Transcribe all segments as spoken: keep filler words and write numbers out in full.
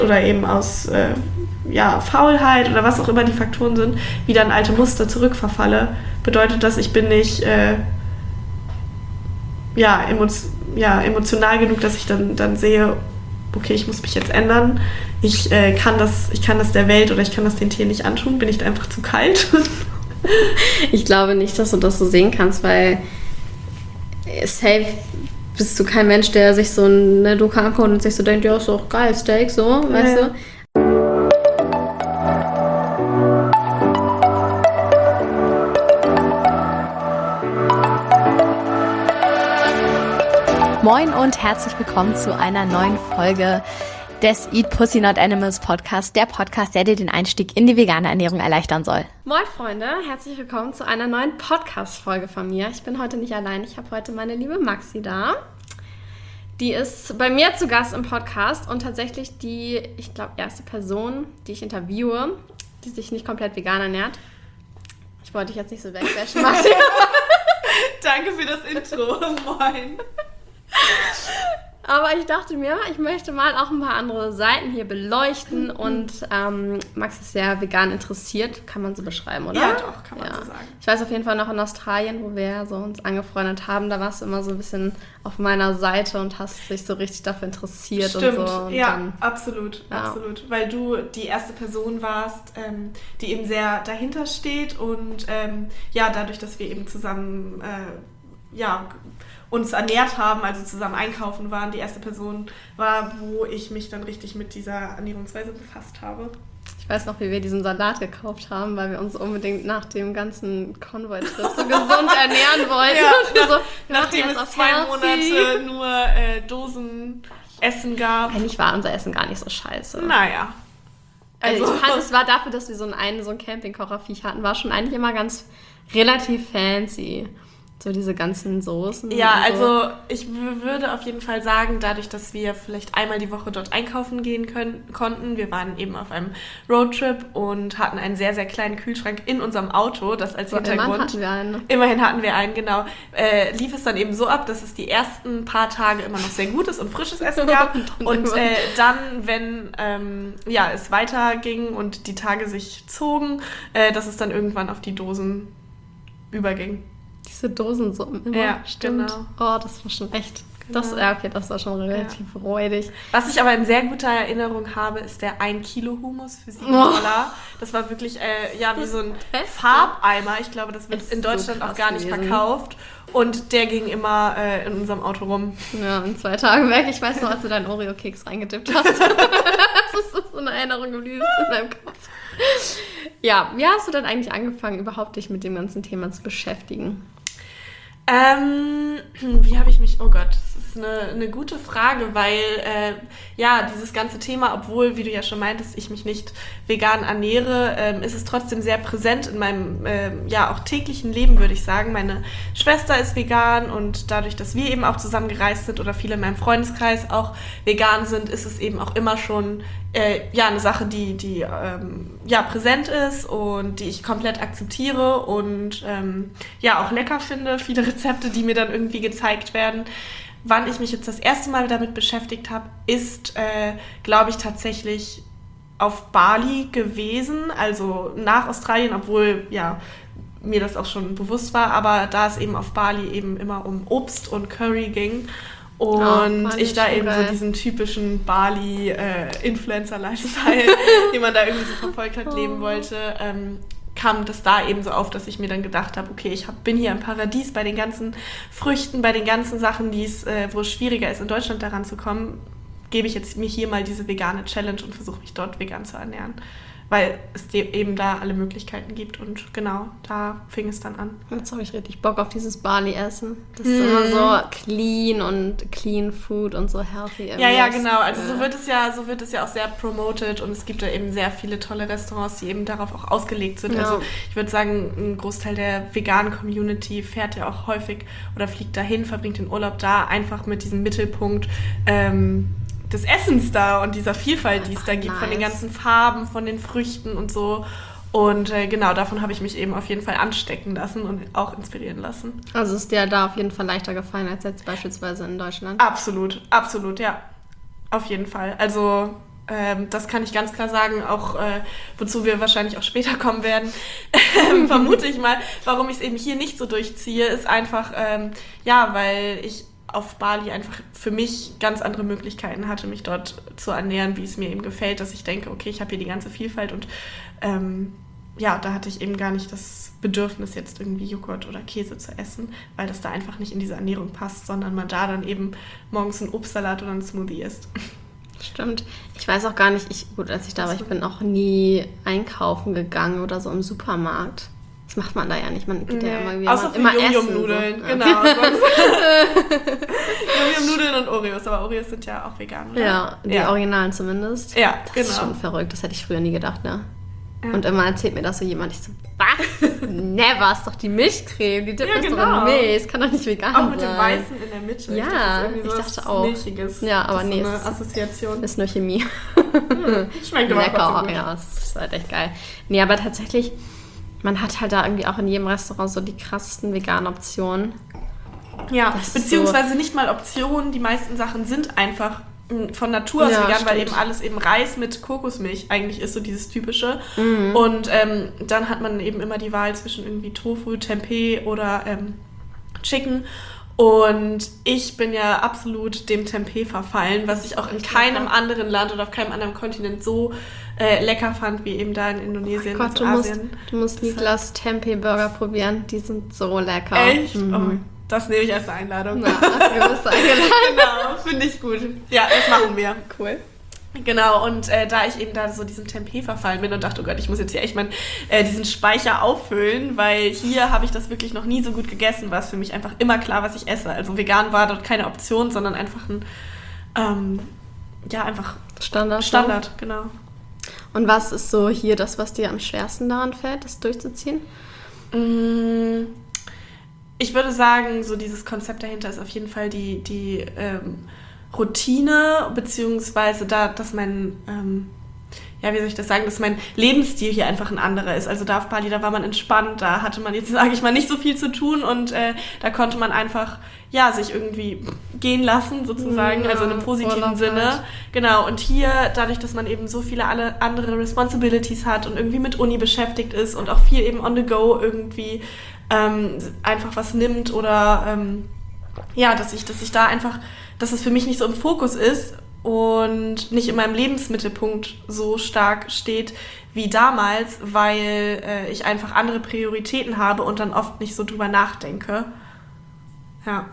oder eben aus äh, ja, Faulheit oder was auch immer die Faktoren sind, wieder in alte Muster zurückverfalle, bedeutet das, ich bin nicht äh, ja, emo- ja, emotional genug, dass ich dann, dann sehe, okay, ich muss mich jetzt ändern, ich, äh, kann das, ich kann das der Welt oder ich kann das den Tieren nicht antun, bin ich da einfach zu kalt? Ich glaube nicht, dass du das so sehen kannst, weil safe bist du kein Mensch, der sich so eine Doku anguckt und sich so denkt, ja, ist doch geil, Steak, so, ja, weißt du? Moin und herzlich willkommen zu einer neuen Folge des Eat Pussy Not Animals Podcast, der Podcast, der dir den Einstieg in die vegane Ernährung erleichtern soll. Moin Freunde, herzlich willkommen zu einer neuen Podcast-Folge von mir. Ich bin heute nicht allein, ich habe heute meine liebe Maxi da. Die ist bei mir zu Gast im Podcast und tatsächlich die, ich glaube, erste Person, die ich interviewe, die sich nicht komplett vegan ernährt. Ich wollte dich jetzt nicht so wegbashen, Maxi. Danke für das Intro, moin. Aber ich dachte mir, ich möchte mal auch ein paar andere Seiten hier beleuchten mhm. und ähm, Max ist sehr vegan interessiert, kann man so beschreiben, oder? Ja, doch, kann man ja. so sagen. Ich weiß auf jeden Fall noch in Australien, wo wir so uns angefreundet haben, da warst du immer so ein bisschen auf meiner Seite und hast dich so richtig dafür interessiert. Stimmt, und so. Und ja, dann, absolut, ja. absolut. Weil du die erste Person warst, ähm, die eben sehr dahinter steht und ähm, ja, dadurch, dass wir eben zusammen, äh, ja, uns ernährt haben, also zusammen einkaufen waren, die erste Person war, wo ich mich dann richtig mit dieser Ernährungsweise befasst habe. Ich weiß noch, wie wir diesen Salat gekauft haben, weil wir uns unbedingt nach dem ganzen Konvoi-Trip so gesund ernähren wollten. Ja, so, nachdem es zwei healthy. Monate nur äh, Dosenessen gab. Eigentlich war unser Essen gar nicht so scheiße. Naja. Also, also ich fand, es war dafür, dass wir so einen, so ein Campingkocherviech hatten, war schon eigentlich immer ganz relativ fancy. So diese ganzen Soßen. Ja, und so. Also ich w- würde auf jeden Fall sagen, dadurch, dass wir vielleicht einmal die Woche dort einkaufen gehen können, konnten, wir waren eben auf einem Roadtrip und hatten einen sehr, sehr kleinen Kühlschrank in unserem Auto, das als so, Hintergrund. Immerhin hatten wir einen. Immerhin hatten wir einen, genau. Äh, lief es dann eben so ab, dass es die ersten paar Tage immer noch sehr gutes und frisches Essen gab und äh, dann, wenn ähm, ja, es weiterging und die Tage sich zogen, äh, dass es dann irgendwann auf die Dosen überging. Diese Dosensuppen immer. Ja, stimmt. Genau. Oh, das war schon echt. Genau. Das, ja, okay, das war schon relativ ja. räudig. Was ich aber in sehr guter Erinnerung habe, ist der ein Kilo Hummus für sieben Dollar. Das war wirklich äh, ja, wie so ein Farbeimer. Ich glaube, das wird in Deutschland so auch gar nicht gewesen. Verkauft. Und der ging immer äh, in unserem Auto rum. Ja, in zwei Tagen weg. Ich weiß noch, als du deinen Oreo-Keks reingedippt hast. Das ist so eine Erinnerung geblieben in meinem Kopf. Ja, wie hast du denn eigentlich angefangen, überhaupt dich mit dem ganzen Thema zu beschäftigen? Ähm, wie habe ich mich, oh Gott, das ist eine, eine gute Frage, weil äh, ja, dieses ganze Thema, obwohl, wie du ja schon meintest, ich mich nicht vegan ernähre, ähm, ist es trotzdem sehr präsent in meinem, äh, ja, auch täglichen Leben, würde ich sagen. Meine Schwester ist vegan und dadurch, dass wir eben auch zusammen gereist sind oder viele in meinem Freundeskreis auch vegan sind, ist es eben auch immer schon äh, ja, eine Sache, die, die ähm, ja, präsent ist und die ich komplett akzeptiere und ähm, ja, auch lecker finde. Viele Rezepte, die mir dann irgendwie gezeigt werden. Wann ich mich jetzt das erste Mal damit beschäftigt habe, ist, äh, glaube ich, tatsächlich auf Bali gewesen, also nach Australien, obwohl, ja, mir das auch schon bewusst war, aber da es eben auf Bali eben immer um Obst und Curry ging und oh, ich da eben geil. so diesen typischen Bali-Influencer-Lifestyle, äh, den man da irgendwie so verfolgt hat, leben wollte, ähm, kam das da eben so auf, dass ich mir dann gedacht habe, okay, ich hab, bin hier im Paradies bei den ganzen Früchten, bei den ganzen Sachen, die's, äh, wo es schwieriger ist, in Deutschland daran zu kommen, gebe ich jetzt mir hier mal diese vegane Challenge und versuche mich dort vegan zu ernähren. Weil es eben da alle Möglichkeiten gibt und genau, da fing es dann an. Jetzt habe ich richtig Bock auf dieses Bali-Essen. Das ist mm. immer so clean und clean food und so healthy. Ja, ja, genau. Also so wird es ja, so wird es ja auch sehr promoted und es gibt da eben sehr viele tolle Restaurants, die eben darauf auch ausgelegt sind. Ja. Also ich würde sagen, ein Großteil der veganen Community fährt ja auch häufig oder fliegt dahin, verbringt den Urlaub da, einfach mit diesem Mittelpunkt ähm, des Essens da und dieser Vielfalt, die es da gibt, nice. Von den ganzen Farben, von den Früchten und so. Und äh, genau, davon habe ich mich eben auf jeden Fall anstecken lassen und auch inspirieren lassen. Also ist dir da auf jeden Fall leichter gefallen als jetzt beispielsweise in Deutschland? Absolut, absolut, ja. Auf jeden Fall. Also Ähm, das kann ich ganz klar sagen, auch äh, wozu wir wahrscheinlich auch später kommen werden, ähm, vermute ich mal. Warum ich es eben hier nicht so durchziehe, ist einfach, ähm, ja, weil ich auf Bali einfach für mich ganz andere Möglichkeiten hatte, mich dort zu ernähren, wie es mir eben gefällt, dass ich denke, okay, ich habe hier die ganze Vielfalt und ähm, ja, da hatte ich eben gar nicht das Bedürfnis, jetzt irgendwie Joghurt oder Käse zu essen, weil das da einfach nicht in diese Ernährung passt, sondern man da dann eben morgens einen Obstsalat oder einen Smoothie isst. Stimmt. Ich weiß auch gar nicht, ich, gut, als ich da war, ich bin auch nie einkaufen gegangen oder so im Supermarkt. Das macht man da ja nicht. Man geht nee. ja immer, wie Außer für immer Yum-Yum-Nudeln. So. Genau. Yum-Yum-Nudeln und Oreos. Aber Oreos sind ja auch vegan, oder? Ja, die ja. Originalen zumindest. Ja, das genau. ist schon verrückt. Das hätte ich früher nie gedacht, ne? Ja. Und immer erzählt mir das so jemand. Ich so, was? Never, ist doch die Milchcreme. Die Dip ja, ist genau. doch in Milch. Das kann doch nicht vegan sein. Auch mit dem Weißen in der Mitte. Ja, ich, ich dachte auch. Milchiges. Ja, aber das nee. Ist so eine Assoziation. Ist nur Chemie. Hm, schmeckt aber lecker. So gut. Ja, das ist halt echt geil. Nee, aber tatsächlich... Man hat halt da irgendwie auch in jedem Restaurant so die krassesten veganen Optionen. Ja, das beziehungsweise so nicht mal Optionen. Die meisten Sachen sind einfach von Natur aus ja, vegan, stimmt. weil eben alles eben Reis mit Kokosmilch eigentlich ist so dieses Typische. Mhm. Und ähm, dann hat man eben immer die Wahl zwischen irgendwie Tofu, Tempeh oder ähm, Chicken. Und ich bin ja absolut dem Tempeh verfallen, was ich auch in keinem anderen Land oder auf keinem anderen Kontinent so äh, lecker fand, wie eben da in Indonesien, oh Gott, also du Asien. Musst, du musst Niklas Tempeh-Burger probieren, die sind so lecker. Echt? Mhm. Oh, das nehme ich als eine Einladung. Na, du bist eingeladen. Genau, finde ich gut. Ja, das machen wir. Cool. Genau, und äh, da ich eben da so diesem Tempeh verfallen bin und dachte, oh Gott, ich muss jetzt hier echt mal äh, diesen Speicher auffüllen, weil hier habe ich das wirklich noch nie so gut gegessen, war es für mich einfach immer klar, was ich esse. Also vegan war dort keine Option, sondern einfach ein, ähm, ja, einfach Standard. Standard, genau. Und was ist so hier das, was dir am schwersten daran fällt, das durchzuziehen? Mmh, ich würde sagen, so dieses Konzept dahinter ist auf jeden Fall die, die ähm, Routine, beziehungsweise da, dass mein, ähm, ja, wie soll ich das sagen, dass mein Lebensstil hier einfach ein anderer ist. Also da auf Bali, da war man entspannt, da hatte man jetzt, sage ich mal, nicht so viel zu tun und äh, da konnte man einfach, ja, sich irgendwie gehen lassen, sozusagen, ja, also in einem positiven Sinne. Halt. Genau, und hier, dadurch, dass man eben so viele alle andere Responsibilities hat und irgendwie mit Uni beschäftigt ist und auch viel eben on the go irgendwie ähm, einfach was nimmt oder, ähm, ja, dass ich, dass ich da einfach, dass es für mich nicht so im Fokus ist und nicht in meinem Lebensmittelpunkt so stark steht wie damals, weil äh, ich einfach andere Prioritäten habe und dann oft nicht so drüber nachdenke. Ja.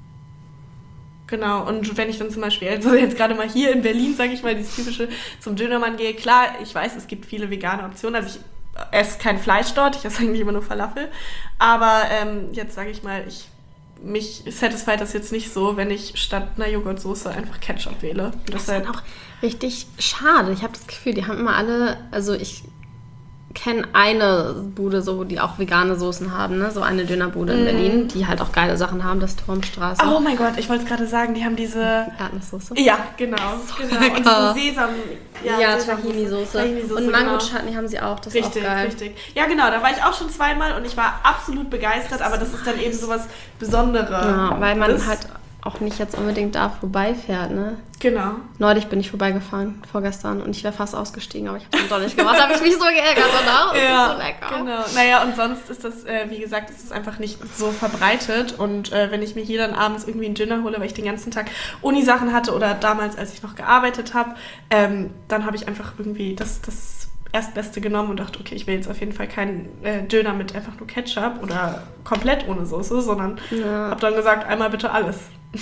Genau, und wenn ich dann zum Beispiel, also jetzt gerade mal hier in Berlin, sage ich mal, dieses typische zum Dönermann gehe, klar, ich weiß, es gibt viele vegane Optionen, also ich esse kein Fleisch dort, ich esse eigentlich immer nur Falafel, aber ähm, jetzt sage ich mal, ich mich satisfied das jetzt nicht so, wenn ich statt einer Joghurtsoße einfach Ketchup wähle. Und das ist dann auch richtig schade. Ich habe das Gefühl, die haben immer alle, also ich kenne eine Bude, so, die auch vegane Soßen haben, ne? So eine Dönerbude in mm. Berlin, die halt auch geile Sachen haben, das Turmstraße. Oh mein Gott, ich wollte es gerade sagen, die haben diese... Erdnusssoße? Ja, genau. So genau. Und diese Sesam... Ja, ja Tahini-Soße. Tahini-Soße. Und Mango-Chutney genau. haben sie auch, das richtig, ist auch geil. Richtig, richtig. Ja, genau, da war ich auch schon zweimal und ich war absolut begeistert, aber das ist dann eben sowas Besonderes. Ja, weil man ist. halt auch nicht jetzt unbedingt da vorbeifährt, ne? Genau. Neulich bin ich vorbeigefahren, vorgestern, und ich wäre fast ausgestiegen, aber ich habe es dann doch nicht gemacht. Da habe ich mich so geärgert danach. Das ja, ist so lecker. Genau. Naja, und sonst ist das, äh, wie gesagt, ist das einfach nicht so verbreitet. Und äh, wenn ich mir hier dann abends irgendwie einen Dinner hole, weil ich den ganzen Tag Uni-Sachen hatte oder damals, als ich noch gearbeitet habe, ähm, dann habe ich einfach irgendwie das, das Erstbeste genommen und dachte, okay, ich will jetzt auf jeden Fall keinen äh, Döner mit einfach nur Ketchup oder komplett ohne Soße, sondern ja. habe dann gesagt, einmal bitte alles.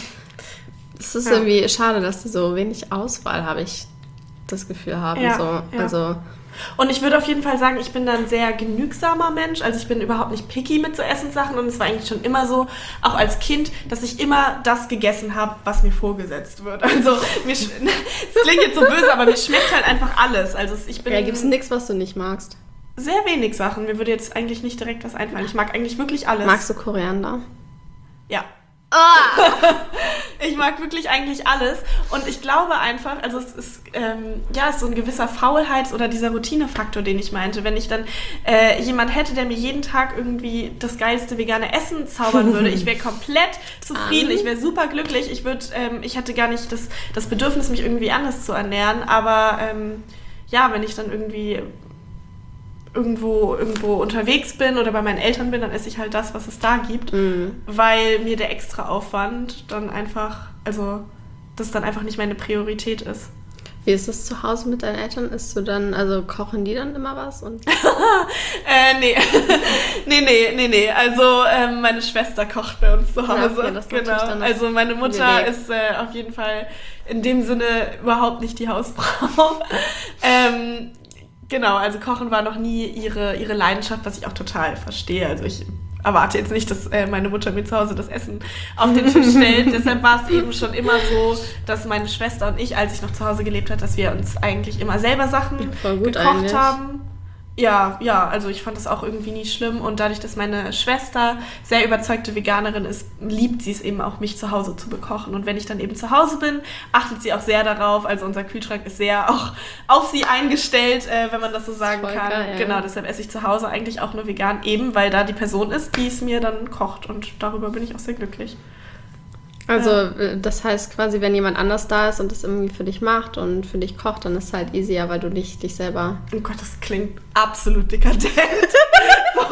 Es ist ja. irgendwie schade, dass die so wenig Auswahl, habe ich das Gefühl, haben. Ja, so. ja. Also und ich würde auf jeden Fall sagen, ich bin da ein sehr genügsamer Mensch. Also ich bin überhaupt nicht picky mit so Essenssachen und es war eigentlich schon immer so, auch als Kind, dass ich immer das gegessen habe, was mir vorgesetzt wird. Also mir sch- es klingt jetzt so böse, aber mir schmeckt halt einfach alles. Also ich bin ja, gibt es nichts, was du nicht magst? Sehr wenig Sachen. Mir würde jetzt eigentlich nicht direkt was einfallen. Ich mag eigentlich wirklich alles. Magst du Koriander? Ja. Oh. Ich mag wirklich eigentlich alles. Und ich glaube einfach, also es ist, ähm, ja, es ist so ein gewisser Faulheits- oder dieser Routinefaktor, den ich meinte. Wenn ich dann äh, jemand hätte, der mir jeden Tag irgendwie das geilste vegane Essen zaubern würde, ich wäre komplett zufrieden, ich wäre super glücklich. Ich würde, ähm, ich hätte gar nicht das, das Bedürfnis, mich irgendwie anders zu ernähren. Aber ähm, ja, wenn ich dann irgendwie irgendwo, irgendwo unterwegs bin oder bei meinen Eltern bin, dann esse ich halt das, was es da gibt, mm. weil mir der extra Aufwand dann einfach, also das dann einfach nicht meine Priorität ist. Wie ist das zu Hause mit deinen Eltern? Isst du dann, also kochen die dann immer was? Und äh, nee. nee, nee, nee, nee. Also ähm, meine Schwester kocht bei uns zu Hause. Ja, okay, das genau. Dann also meine Mutter ist äh, auf jeden Fall in dem Sinne überhaupt nicht die Hausfrau. ähm, Genau, also Kochen war noch nie ihre, ihre Leidenschaft, was ich auch total verstehe. Also ich erwarte jetzt nicht, dass äh, meine Mutter mir zu Hause das Essen auf den Tisch stellt. Deshalb war es eben schon immer so, dass meine Schwester und ich, als ich noch zu Hause gelebt habe, dass wir uns eigentlich immer selber Sachen gekocht eigentlich. haben. Ja, ja, also ich fand das auch irgendwie nie schlimm. Und dadurch, dass meine Schwester sehr überzeugte Veganerin ist, liebt sie es eben auch, mich zu Hause zu bekochen. Und wenn ich dann eben zu Hause bin, achtet sie auch sehr darauf. Also unser Kühlschrank ist sehr auch auf sie eingestellt, äh, wenn man das so sagen Voll kann. Geil, ja. Genau, deshalb esse ich zu Hause eigentlich auch nur vegan, eben weil da die Person ist, die es mir dann kocht. Und darüber bin ich auch sehr glücklich. Also ja. Das heißt quasi, wenn jemand anders da ist und das irgendwie für dich macht und für dich kocht, dann ist es halt easier, weil du nicht dich selber... Oh Gott, das klingt absolut dekadent. so,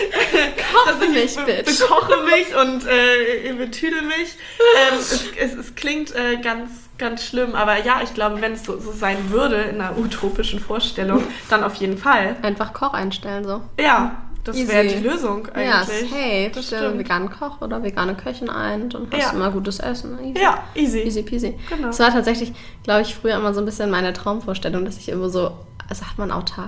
Koche mich, be- Bitch. Bekoche mich und äh, betüdel mich. Ähm, es, es, es klingt äh, ganz, ganz schlimm, aber ja, ich glaube, wenn es so, so sein würde, in einer utopischen Vorstellung, dann auf jeden Fall. Einfach Koch einstellen, so. Ja. Das wäre die Lösung eigentlich. Ja, safe. Stell einen veganen Koch oder vegane Köchin ein und hast ja. immer gutes Essen. Easy. Ja, easy. Easy peasy. Genau. Das war tatsächlich, glaube ich, früher immer so ein bisschen meine Traumvorstellung, dass ich immer so, sagt man autark?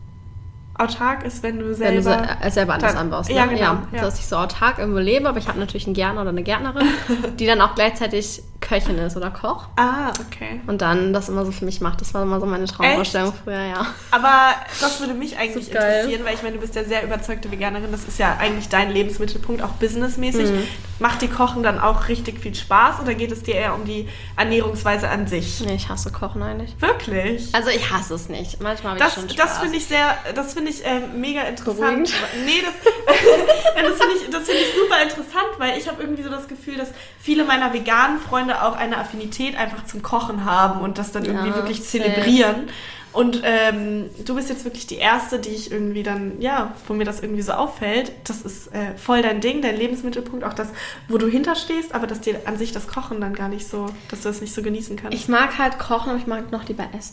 Autark ist, wenn du selber... Wenn du so, äh, selber alles dann, anbaust. Ne? Ja, genau. Ja, ja. Dass ich so autark irgendwo lebe, aber ich habe natürlich einen Gärtner oder eine Gärtnerin, die dann auch gleichzeitig Köchin ist oder Koch. Ah, okay. Und dann das immer so für mich macht. Das war immer so meine Traumvorstellung Echt? früher, ja. Aber das würde mich eigentlich interessieren, weil ich meine, du bist ja sehr überzeugte Veganerin. Das ist ja eigentlich dein Lebensmittelpunkt, auch businessmäßig. Mhm. Macht dir Kochen dann auch richtig viel Spaß oder geht es dir eher um die Ernährungsweise an sich? Nee, ich hasse Kochen eigentlich. Wirklich? Also ich hasse es nicht. Manchmal habe ich das, schon Spaß. Das finde ich sehr, das finde ich äh, mega interessant. Beruhigend. Nee, das, das finde ich, das find ich super interessant, weil ich habe irgendwie so das Gefühl, dass viele meiner veganen Freunde auch eine Affinität einfach zum Kochen haben und das dann irgendwie ja, wirklich zelebrieren. Und ähm, du bist jetzt wirklich die Erste, die ich irgendwie dann, ja, wo mir das irgendwie so auffällt. Das ist äh, voll dein Ding, dein Lebensmittelpunkt, auch das, wo du hinterstehst, aber dass dir an sich das Kochen dann gar nicht so, dass du das nicht so genießen kannst. Ich mag halt kochen, aber ich mag noch lieber essen.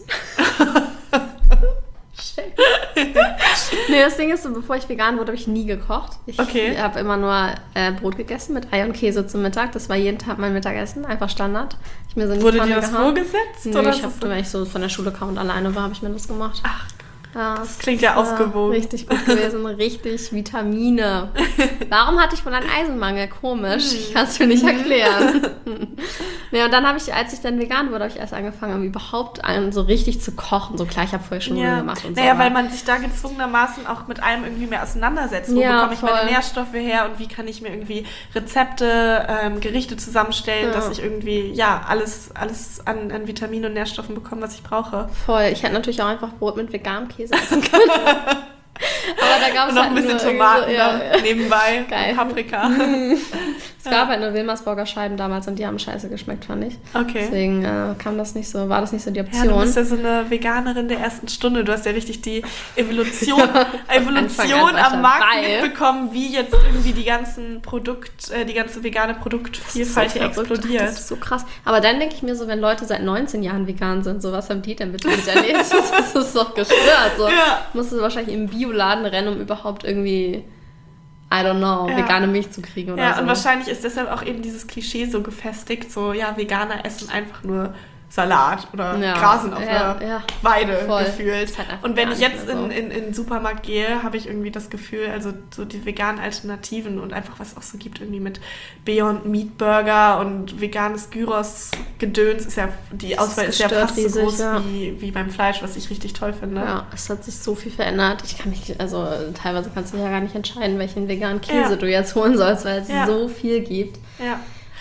Nee, das Ding ist so, bevor ich vegan wurde, habe ich nie gekocht. Ich okay. habe immer nur äh, Brot gegessen mit Ei und Käse zum Mittag. Das war jeden Tag mein Mittagessen, einfach Standard. Ich mir so in die Wurde Pfanne dir das gehauen. vorgesetzt? Nee, oder ich habe, wenn ich so von der Schule kam und alleine war, habe ich mir das gemacht. Ach, ja, das klingt ja ausgewogen. Richtig gut gewesen, richtig Vitamine. Warum hatte ich wohl einen Eisenmangel? Komisch, ich kann es mir nicht erklären. Nee, und dann habe ich, als ich dann vegan wurde, habe ich erst angefangen, überhaupt an, so richtig zu kochen. So klar, ich habe vorher schon Nudeln ja. gemacht und naja, so. Weil man sich da gezwungenermaßen auch mit allem irgendwie mehr auseinandersetzt. Wo ja, bekomme ich voll. meine Nährstoffe her und wie kann ich mir irgendwie Rezepte, ähm, Gerichte zusammenstellen, ja. dass ich irgendwie, ja, alles, alles an, an Vitaminen und Nährstoffen bekomme, was ich brauche. Voll. Ich hätte natürlich auch einfach Brot mit veganem Käse essen können. Aber da gab es noch halt ein bisschen nur Tomaten so, ja. nebenbei, Geil. Paprika. Es gab ja. halt nur Wilmersburger Scheiben damals und die haben scheiße geschmeckt, fand ich. Okay. Deswegen äh, kam das nicht so, war das nicht so die Option. Ja, du bist ja so eine Veganerin der ersten Stunde. Du hast ja richtig die Evolution, Evolution am Markt dabei. mitbekommen, wie jetzt irgendwie die ganzen Produkt, äh, die ganze vegane Produktvielfalt hier so explodiert. Das ist so krass. Aber dann denke ich mir so, wenn Leute seit neunzehn Jahren vegan sind, so was haben die denn bitte mit erlebt? Das ist doch gestört. So. Ja. Musst du wahrscheinlich im Bioladen rennen, um überhaupt irgendwie, I don't know, ja. vegane Milch zu kriegen oder ja, so. Und wahrscheinlich ist deshalb auch eben dieses Klischee so gefestigt, so, ja, Veganer essen einfach nur Salat oder ja. grasen auf ja, einer ja. Weide Voll. gefühlt. Halt und wenn ich jetzt so. in, in, in den Supermarkt gehe, habe ich irgendwie das Gefühl, also so die veganen Alternativen und einfach was es auch so gibt, irgendwie mit Beyond Meat Burger und veganes Gyros-Gedöns, ist ja, die Auswahl ist ja fast riesig, so groß ja. wie, wie beim Fleisch, was ich richtig toll finde. Ja, es hat sich so viel verändert. Ich kann mich, also teilweise kannst du ja gar nicht entscheiden, welchen veganen Käse ja. du jetzt holen sollst, weil es ja. so viel gibt. Ja.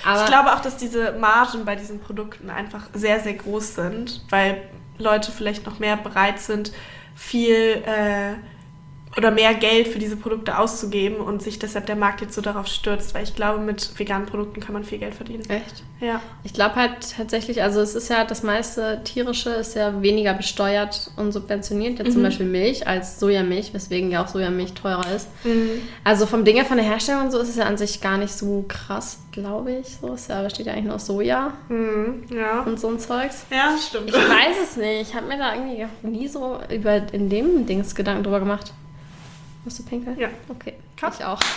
Aber ich glaube auch, dass diese Margen bei diesen Produkten einfach sehr, sehr groß sind, weil Leute vielleicht noch mehr bereit sind, viel äh, oder mehr Geld für diese Produkte auszugeben und sich deshalb der Markt jetzt so darauf stürzt, weil ich glaube, mit veganen Produkten kann man viel Geld verdienen. Echt? Ja. Ich glaube halt tatsächlich, also es ist ja, das meiste tierische ist ja weniger besteuert und subventioniert, jetzt mhm. zum Beispiel Milch als Sojamilch, weswegen ja auch Sojamilch teurer ist. Mhm. Also vom Ding her, von der Herstellung und so ist es ja an sich gar nicht so krass, glaube ich. So ist ja, besteht ja eigentlich nur aus Soja mhm. ja. und so ein Zeugs. Ja, stimmt. Ich weiß es nicht. Ich habe mir da irgendwie nie so über in dem Dings Gedanken drüber gemacht. Musst du pinkeln? Ja. Okay, Cup. Ich auch.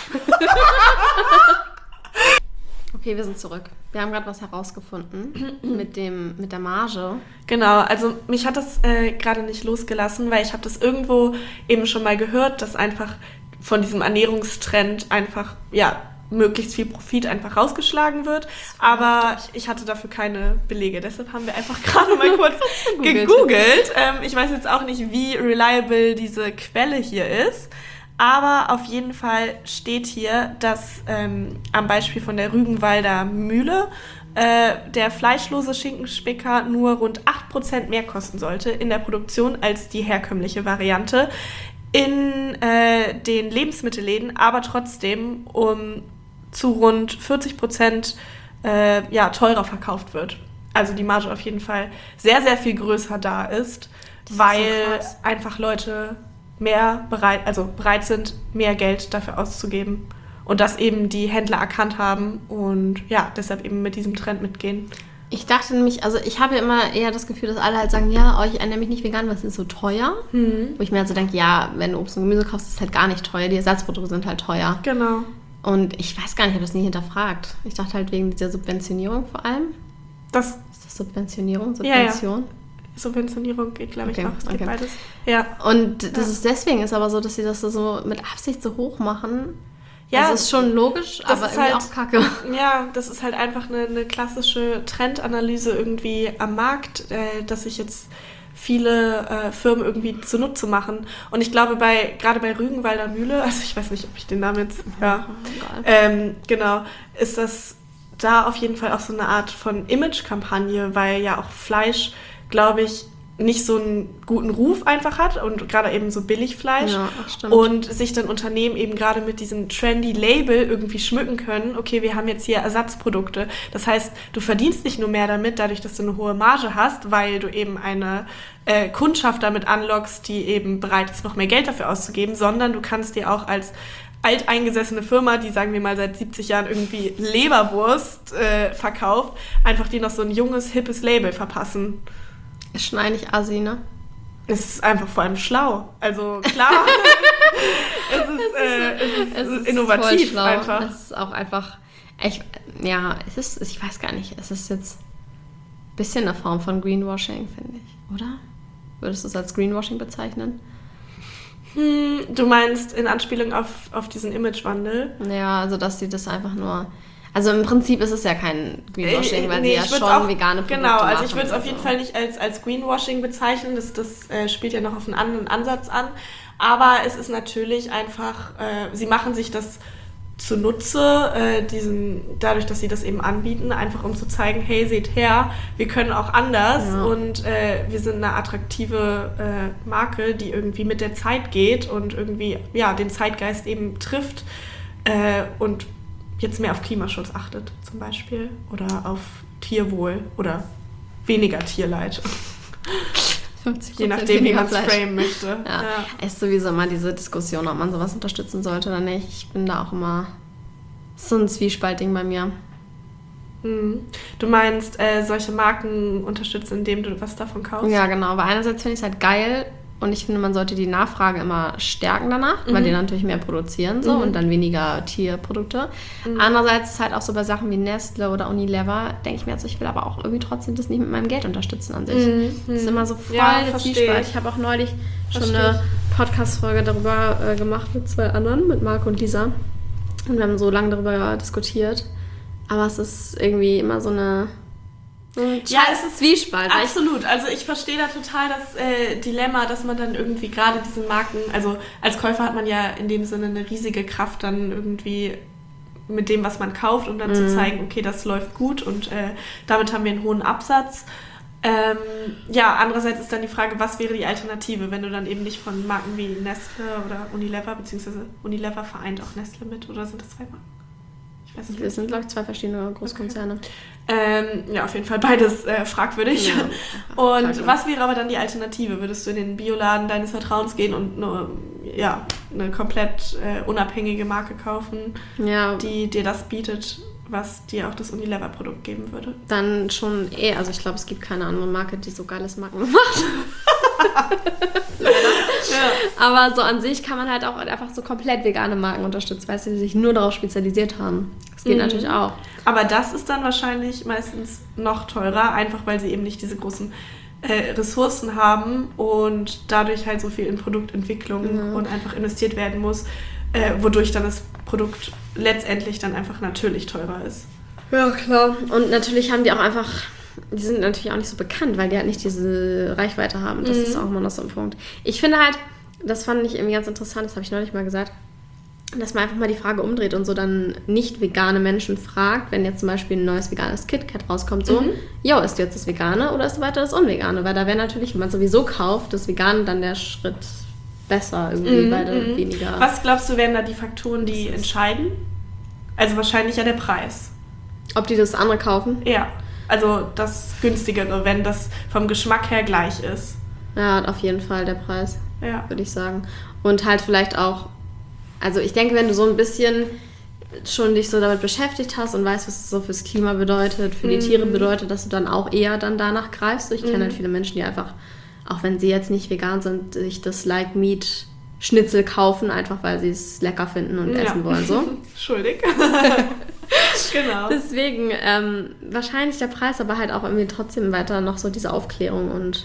Okay, wir sind zurück. Wir haben gerade was herausgefunden mit dem mit der Marge. Genau, also mich hat das äh, gerade nicht losgelassen, weil ich habe das irgendwo eben schon mal gehört, dass einfach von diesem Ernährungstrend einfach, ja, möglichst viel Profit einfach rausgeschlagen wird. Aber ich hatte dafür keine Belege. Deshalb haben wir einfach gerade mal kurz gegoogelt. Ähm, ich weiß jetzt auch nicht, wie reliable diese Quelle hier ist. Aber auf jeden Fall steht hier, dass ähm, am Beispiel von der Rügenwalder Mühle äh, der fleischlose Schinkenspicker nur rund acht Prozent mehr kosten sollte in der Produktion als die herkömmliche Variante. In äh, den Lebensmittelläden aber trotzdem um zu rund vierzig Prozent äh, ja, teurer verkauft wird. Also die Marge auf jeden Fall sehr, sehr viel größer da ist, das weil ist so einfach Leute mehr bereit, also bereit sind, mehr Geld dafür auszugeben. Und das eben die Händler erkannt haben und ja, deshalb eben mit diesem Trend mitgehen. Ich dachte nämlich, also ich habe ja immer eher das Gefühl, dass alle halt sagen, ja, oh, ich ernähre mich nicht vegan, weil es ist so teuer. Mhm. Wo ich mir halt so denke, ja, wenn du Obst und Gemüse kaufst, ist es halt gar nicht teuer. Die Ersatzprodukte sind halt teuer. Genau. Und ich weiß gar nicht, ich habe das nie hinterfragt. Ich dachte halt wegen dieser Subventionierung vor allem. Das ist das Subventionierung? Subvention? Ja, ja. Subventionierung geht, glaube ich, okay, auch. Es okay. geht beides. Ja. Und das ja. ist deswegen ist aber so, dass sie das so mit Absicht so hoch machen. Ja, das ist schon logisch, aber ist irgendwie halt, auch kacke. Ja, das ist halt einfach eine, eine klassische Trendanalyse irgendwie am Markt, äh, dass sich jetzt viele äh, Firmen irgendwie zunutze machen. Und ich glaube, bei gerade bei Rügenwalder Mühle, also ich weiß nicht, ob ich den Namen jetzt, ja, oh, ähm, genau, ist das da auf jeden Fall auch so eine Art von Image-Kampagne, weil ja auch Fleisch, glaube ich, nicht so einen guten Ruf einfach hat und gerade eben so Billigfleisch. Ja, stimmt. Und sich dann Unternehmen eben gerade mit diesem trendy Label irgendwie schmücken können, okay, wir haben jetzt hier Ersatzprodukte. Das heißt, du verdienst nicht nur mehr damit, dadurch, dass du eine hohe Marge hast, weil du eben eine äh, Kundschaft damit anlockst, die eben bereit ist, noch mehr Geld dafür auszugeben, sondern du kannst dir auch als alteingesessene Firma, die, sagen wir mal, seit siebzig Jahren irgendwie Leberwurst äh, verkauft, einfach dir noch so ein junges, hippes Label verpassen. Ist schon eigentlich assi, ne? Es ist einfach vor allem schlau. Also klar, es, ist, äh, es, ist, es ist innovativ einfach. Es ist auch einfach, ich, ja, es ist, ich weiß gar nicht, es ist jetzt ein bisschen eine Form von Greenwashing, finde ich, oder? Würdest du es als Greenwashing bezeichnen? Hm, du meinst in Anspielung auf, auf diesen Imagewandel? Ja, also dass sie das einfach nur... Also im Prinzip ist es ja kein Greenwashing, weil nee, sie ja schon auch, vegane Produkte genau, also machen. ich würde es auf jeden so. Fall nicht als, als Greenwashing bezeichnen, das, das äh, spielt ja noch auf einen anderen Ansatz an, aber es ist natürlich einfach, äh, sie machen sich das zunutze, äh, diesen, dadurch, dass sie das eben anbieten, einfach um zu zeigen, hey, seht her, wir können auch anders ja. und äh, wir sind eine attraktive äh, Marke, die irgendwie mit der Zeit geht und irgendwie ja den Zeitgeist eben trifft äh, und jetzt mehr auf Klimaschutz achtet zum Beispiel oder auf Tierwohl oder weniger Tierleid. Je nachdem, wie man es framen möchte. Ja. Ja. Es ist sowieso immer diese Diskussion, ob man sowas unterstützen sollte oder nicht. Ich bin da auch immer so ein Zwiespaltding bei mir. Mhm. Du meinst, äh, solche Marken unterstützen, indem du was davon kaufst? Ja, genau. Weil einerseits finde ich es halt geil, und ich finde, man sollte die Nachfrage immer stärken danach, mhm. weil die natürlich mehr produzieren so mhm. und dann weniger Tierprodukte. Mhm. Andererseits ist es halt auch so bei Sachen wie Nestle oder Unilever, denke ich mir, also ich will aber auch irgendwie trotzdem das nicht mit meinem Geld unterstützen an sich. Mhm. Das ist immer so voll ja, der Zwiespalt. Ich habe auch neulich schon verstehe. eine Podcast-Folge darüber äh, gemacht mit zwei anderen, mit Marco und Lisa. Und wir haben so lange darüber diskutiert. Aber es ist irgendwie immer so eine... Ja, es ist Zwiespalt. Absolut. Also ich verstehe da total das äh, Dilemma, dass man dann irgendwie gerade diese Marken, also als Käufer hat man ja in dem Sinne eine riesige Kraft, dann irgendwie mit dem, was man kauft, um dann mhm. zu zeigen, okay, das läuft gut und äh, damit haben wir einen hohen Absatz. Ähm, ja, andererseits ist dann die Frage, was wäre die Alternative, wenn du dann eben nicht von Marken wie Nestle oder Unilever, beziehungsweise Unilever vereint auch Nestle mit, oder sind das zwei Marken? Ich weiß nicht. Das sind, glaube ich, zwei verschiedene Großkonzerne. Okay. Ähm, ja, auf jeden Fall beides äh, fragwürdig. Ja, und fragwürdig. Was wäre aber dann die Alternative? Würdest du in den Bioladen deines Vertrauens gehen und nur, ja, eine komplett äh, unabhängige Marke kaufen, ja. die dir das bietet, was dir auch das Unilever-Produkt geben würde? Dann schon eh, also ich glaube, es gibt keine andere Marke, die so geiles Marken macht. Leider. Ja. Aber so an sich kann man halt auch einfach so komplett vegane Marken unterstützen, weil sie sich nur darauf spezialisiert haben. Das geht mhm. natürlich auch. Aber das ist dann wahrscheinlich meistens noch teurer, einfach weil sie eben nicht diese großen äh, Ressourcen haben und dadurch halt so viel in Produktentwicklung mhm. und einfach investiert werden muss, äh, wodurch dann das Produkt letztendlich dann einfach natürlich teurer ist. Ja, klar. Und natürlich haben die auch einfach, die sind natürlich auch nicht so bekannt, weil die halt nicht diese Reichweite haben. Das mhm. ist auch immer noch so ein Punkt. Ich finde halt, das fand ich irgendwie ganz interessant, das habe ich neulich mal gesagt, dass man einfach mal die Frage umdreht und so dann nicht vegane Menschen fragt, wenn jetzt zum Beispiel ein neues veganes KitKat rauskommt, so, jo, mhm. isst du jetzt das Vegane oder isst du weiter das Unvegane? Weil da wäre natürlich, wenn man sowieso kauft, das Vegane dann der Schritt besser, irgendwie mhm. beide mhm. weniger. Was glaubst du, wären da die Faktoren, die entscheiden? Also wahrscheinlich ja der Preis. Ob die das andere kaufen? Ja, also das günstigere, wenn das vom Geschmack her gleich ist. Ja, auf jeden Fall der Preis, ja. würde ich sagen. Und halt vielleicht auch, also ich denke, wenn du so ein bisschen schon dich so damit beschäftigt hast und weißt, was es so fürs Klima bedeutet, für die mm. Tiere bedeutet, dass du dann auch eher dann danach greifst. Ich mm. kenne halt viele Menschen, die einfach, auch wenn sie jetzt nicht vegan sind, sich das Like Meat Schnitzel kaufen, einfach weil sie es lecker finden und ja. essen wollen. So. Schuldig. Genau. Deswegen ähm, wahrscheinlich der Preis, aber halt auch irgendwie trotzdem weiter noch so diese Aufklärung und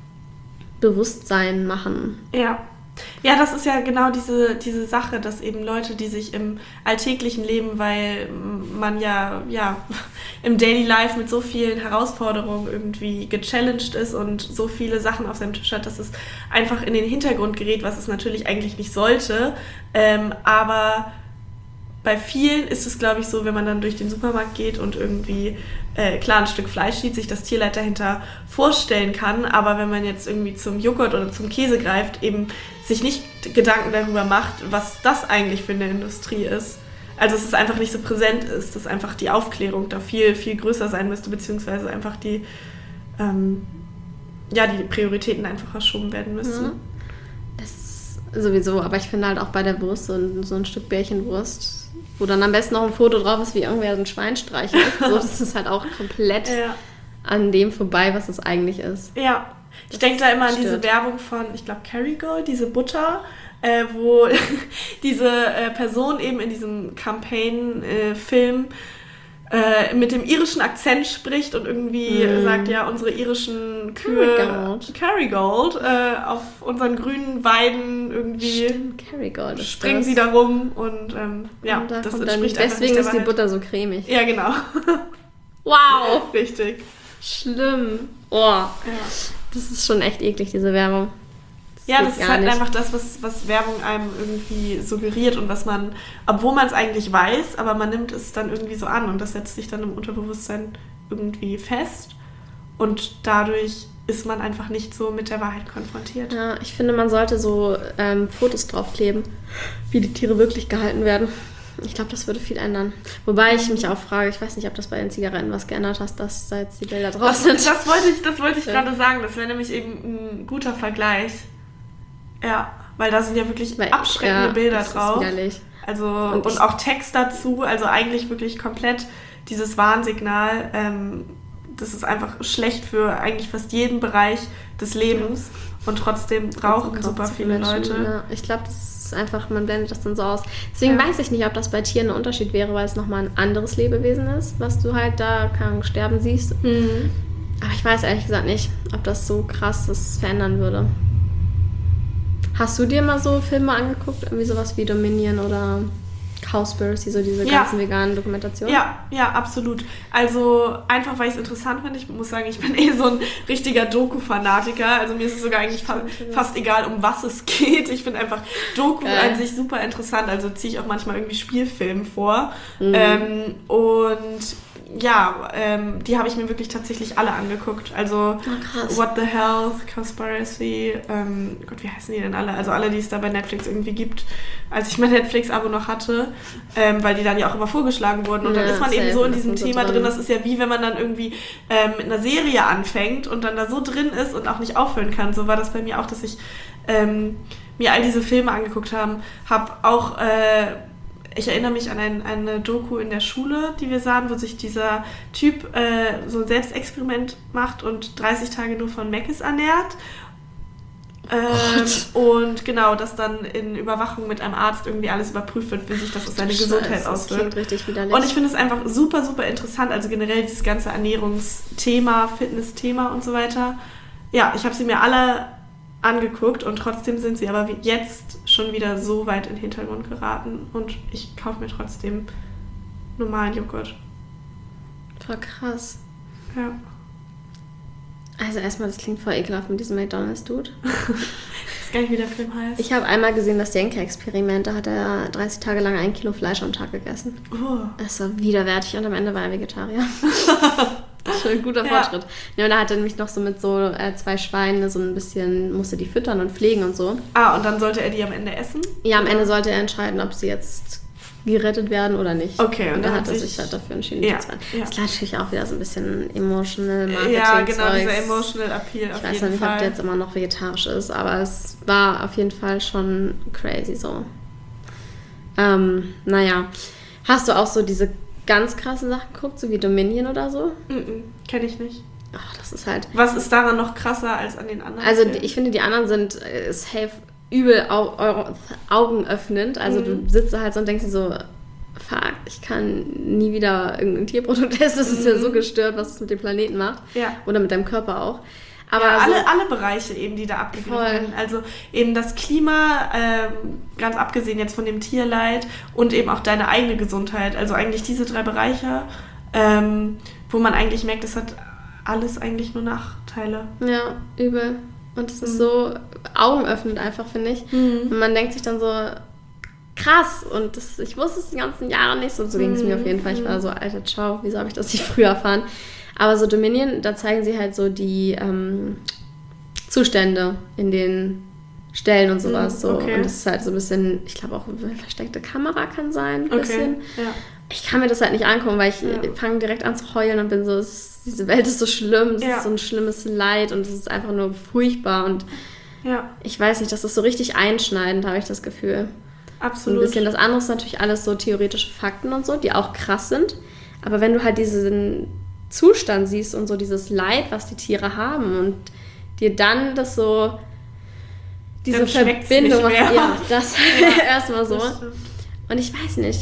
Bewusstsein machen. Ja. Ja, das ist ja genau diese, diese Sache, dass eben Leute, die sich im alltäglichen Leben, weil man ja, ja im Daily Life mit so vielen Herausforderungen irgendwie gechallenged ist und so viele Sachen auf seinem Tisch hat, dass es einfach in den Hintergrund gerät, was es natürlich eigentlich nicht sollte. Ähm, aber bei vielen ist es, glaube ich, so, wenn man dann durch den Supermarkt geht und irgendwie äh, klar ein Stück Fleisch sieht, sich das Tierleid dahinter vorstellen kann, aber wenn man jetzt irgendwie zum Joghurt oder zum Käse greift, eben sich nicht Gedanken darüber macht, was das eigentlich für eine Industrie ist. Also dass es einfach nicht so präsent ist, dass einfach die Aufklärung da viel, viel größer sein müsste, beziehungsweise einfach die, ähm, ja, die Prioritäten einfach verschoben werden müssten. Ja. Das sowieso, aber ich finde halt auch bei der Wurst so ein, so ein Stück Bärchenwurst, wo dann am besten noch ein Foto drauf ist, wie irgendwer so ein Schwein streichelt. So, das ist halt auch komplett ja. an dem vorbei, was es eigentlich ist. Ja, ich denke da immer an diese Werbung von, ich glaube, Kerrygold, diese Butter, äh, wo diese äh, Person eben in diesem Campaign-Film äh, mit dem irischen Akzent spricht und irgendwie mm. sagt, ja, unsere irischen Kühe Kerrygold, Kerrygold äh, auf unseren grünen Weiden irgendwie Stimmt, Kerrygold springen sie da rum und ähm, ja, und da das entspricht einfach deswegen ist die Butter so cremig. Ja, genau. Wow! Richtig. Schlimm. Oh. Ja. Das ist schon echt eklig, diese Werbung. Das ja, das ist halt nicht. Einfach das, was, was Werbung einem irgendwie suggeriert und was man, obwohl man es eigentlich weiß, aber man nimmt es dann irgendwie so an und das setzt sich dann im Unterbewusstsein irgendwie fest und dadurch ist man einfach nicht so mit der Wahrheit konfrontiert. Ja, ich finde, man sollte so ähm, Fotos draufkleben, wie die Tiere wirklich gehalten werden. Ich glaube, das würde viel ändern. Wobei ich mich auch frage, ich weiß nicht, ob das bei den Zigaretten was geändert hast, dass da jetzt die Bilder drauf das, sind. Das wollte ich, das wollte ich ja. gerade sagen. Das wäre nämlich eben ein guter Vergleich. Ja, weil da sind ja wirklich weil, abschreckende ja, Bilder das drauf. Ist widerlich. Also, und, und auch Text dazu. Also eigentlich wirklich komplett dieses Warnsignal. Ähm, das ist einfach schlecht für eigentlich fast jeden Bereich des Lebens. Und trotzdem rauchen super viele Menschen, Leute. Ja. Ich glaube, das ist einfach, man blendet das dann so aus. Deswegen ja. weiß ich nicht, ob das bei Tieren ein Unterschied wäre, weil es nochmal ein anderes Lebewesen ist, was du halt da kann sterben siehst. Mhm. Aber ich weiß ehrlich gesagt nicht, ob das so krass das verändern würde. Hast du dir mal so Filme angeguckt? Irgendwie sowas wie Dominion oder Cowspiracy, so diese ja. ganzen veganen Dokumentationen? Ja, ja, absolut. Also einfach, weil ich es interessant finde. Ich muss sagen, ich bin eh so ein richtiger Doku-Fanatiker. Also mir ist es sogar eigentlich fa- fast egal, um was es geht. Ich finde einfach Doku Geil. an sich super interessant. Also ziehe ich auch manchmal irgendwie Spielfilme vor. Mhm. Ähm, und ja, ähm, die habe ich mir wirklich tatsächlich alle angeguckt. Also oh, What the Hell, Cowspiracy, ähm, Gott, wie heißen die denn alle? Also alle, die es da bei Netflix irgendwie gibt, als ich mein Netflix-Abo noch hatte, ähm, weil die dann ja auch immer vorgeschlagen wurden. Und ja, dann ist man eben so in diesem Thema drin. drin. Das ist ja wie, wenn man dann irgendwie ähm, mit einer Serie anfängt und dann da so drin ist und auch nicht aufhören kann. So war das bei mir auch, dass ich ähm, mir all diese Filme angeguckt habe. Hab auch... Äh, Ich erinnere mich an ein, eine Doku in der Schule, die wir sahen, wo sich dieser Typ äh, so ein Selbstexperiment macht und dreißig Tage nur von Mc's ernährt. Ähm, und genau, dass dann in Überwachung mit einem Arzt irgendwie alles überprüft wird, wie sich das auf seine Scheiße, Gesundheit auswirkt. Das richtig widerlich. Und ich finde es einfach super, super interessant, also generell dieses ganze Ernährungsthema, Fitnessthema und so weiter. Ja, ich habe sie mir alle angeguckt und trotzdem sind sie aber jetzt schon wieder so weit in den Hintergrund geraten und ich kaufe mir trotzdem normalen Joghurt. Voll krass. Ja. Also erstmal, das klingt voll ekelhaft mit diesem McDonald's-Dude. Ich weiß gar nicht, wie der Film heißt. Ich habe einmal gesehen, das Jenke-Experiment, da hat er dreißig Tage lang ein Kilo Fleisch am Tag gegessen. Oh. Das war widerwärtig und am Ende war er Vegetarier. Schon ein guter ja. Fortschritt. Ja, und da hat er nämlich noch so mit so äh, zwei Schweinen so ein bisschen, musste die füttern und pflegen und so. Ah, und dann sollte er die am Ende essen? Ja, am Ende sollte er entscheiden, ob sie jetzt gerettet werden oder nicht. Okay. Und, und dann hat er sich halt dafür entschieden, ja, zu zahlen. ja. Das ist natürlich auch wieder so ein bisschen emotional Marketing. Ja, genau, dieser emotional Appeal auf jeden Fall. Ich weiß nicht, ob der jetzt immer noch vegetarisch ist, aber es war auf jeden Fall schon crazy so. Ähm, naja. Hast du auch so diese ganz krassen Sachen geguckt, so wie Dominion oder so? Mm-mm, kenn ich nicht. Ach, das ist halt... Was ist daran noch krasser als an den anderen? Also die, ich finde, die anderen sind äh, safe übel au- au- augenöffnend. Also mhm. du sitzt da halt so und denkst dir so, fuck, ich kann nie wieder irgendein Tierprodukt essen. Das ist mhm. ja so gestört, was es mit dem Planeten macht. Ja. Oder mit deinem Körper auch. Aber ja, also, alle, alle Bereiche eben, die da abgegriffen werden. Also eben das Klima, ähm, ganz abgesehen jetzt von dem Tierleid und eben auch deine eigene Gesundheit. Also eigentlich diese drei Bereiche, ähm, wo man eigentlich merkt, es hat alles eigentlich nur Nachteile. Ja, übel. Und es ist mhm. so augenöffnend einfach, finde ich. Mhm. Und man denkt sich dann so, krass. Und das, ich wusste es die ganzen Jahre nicht. So, so ging es mhm. mir auf jeden Fall. Ich war so, Alter, ciao, wieso habe ich das nicht früher erfahren? Aber so Dominion, da zeigen sie halt so die ähm, Zustände in den Stellen und sowas. So. Okay. Und das ist halt so ein bisschen, ich glaube auch eine versteckte Kamera kann sein, ein okay. bisschen. Ja. Ich kann mir das halt nicht angucken, weil ich ja. fange direkt an zu heulen und bin so, ist, diese Welt ist so schlimm, es ja. ist so ein schlimmes Leid und es ist einfach nur furchtbar. Und ja. ich weiß nicht, das ist so richtig einschneidend, habe ich das Gefühl. Absolut. So ein bisschen. Das andere ist natürlich alles so theoretische Fakten und so, die auch krass sind. Aber wenn du halt diesen Zustand siehst und so dieses Leid, was die Tiere haben und dir dann das so, diese dann Verbindung macht, ja, das ja, erstmal so. Und ich weiß nicht,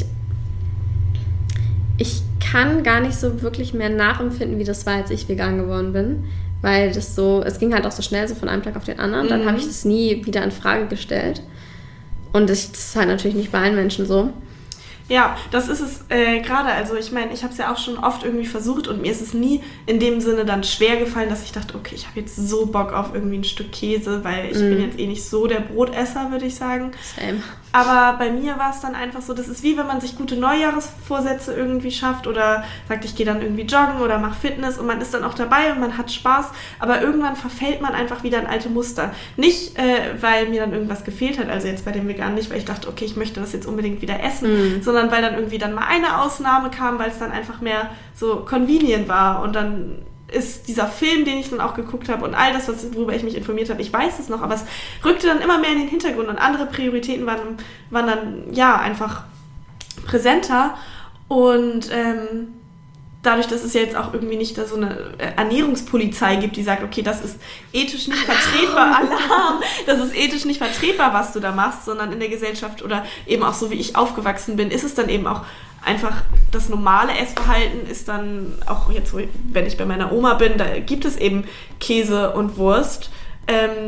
ich kann gar nicht so wirklich mehr nachempfinden, wie das war, als ich vegan geworden bin, weil das so, es ging halt auch so schnell, so von einem Tag auf den anderen, mhm. dann habe ich das nie wieder in Frage gestellt und das ist halt natürlich nicht bei allen Menschen so. Ja, das ist es äh, gerade. Also ich meine, ich habe es ja auch schon oft irgendwie versucht und mir ist es nie in dem Sinne dann schwer gefallen, dass ich dachte, okay, ich habe jetzt so Bock auf irgendwie ein Stück Käse, weil ich mm. bin jetzt eh nicht so der Brotesser, würde ich sagen. Same. Aber bei mir war es dann einfach so, das ist wie wenn man sich gute Neujahresvorsätze irgendwie schafft oder sagt, ich gehe dann irgendwie joggen oder mache Fitness und man ist dann auch dabei und man hat Spaß, aber irgendwann verfällt man einfach wieder in alte Muster. Nicht, äh, weil mir dann irgendwas gefehlt hat, also jetzt bei dem Veganen nicht, weil ich dachte, okay, ich möchte das jetzt unbedingt wieder essen, mm. sondern weil dann irgendwie dann mal eine Ausnahme kam, weil es dann einfach mehr so convenient war und dann ist dieser Film, den ich dann auch geguckt habe und all das, worüber ich mich informiert habe, ich weiß es noch, aber es rückte dann immer mehr in den Hintergrund und andere Prioritäten waren, waren dann, ja, einfach präsenter und ähm, dadurch, dass es ja jetzt auch irgendwie nicht da so eine Ernährungspolizei gibt, die sagt, okay, das ist ethisch nicht Alarm. vertretbar, Alarm, das ist ethisch nicht vertretbar, was du da machst, sondern in der Gesellschaft oder eben auch so, wie ich aufgewachsen bin, ist es dann eben auch einfach das normale Essverhalten ist dann auch jetzt, wenn ich bei meiner Oma bin, da gibt es eben Käse und Wurst. Ähm,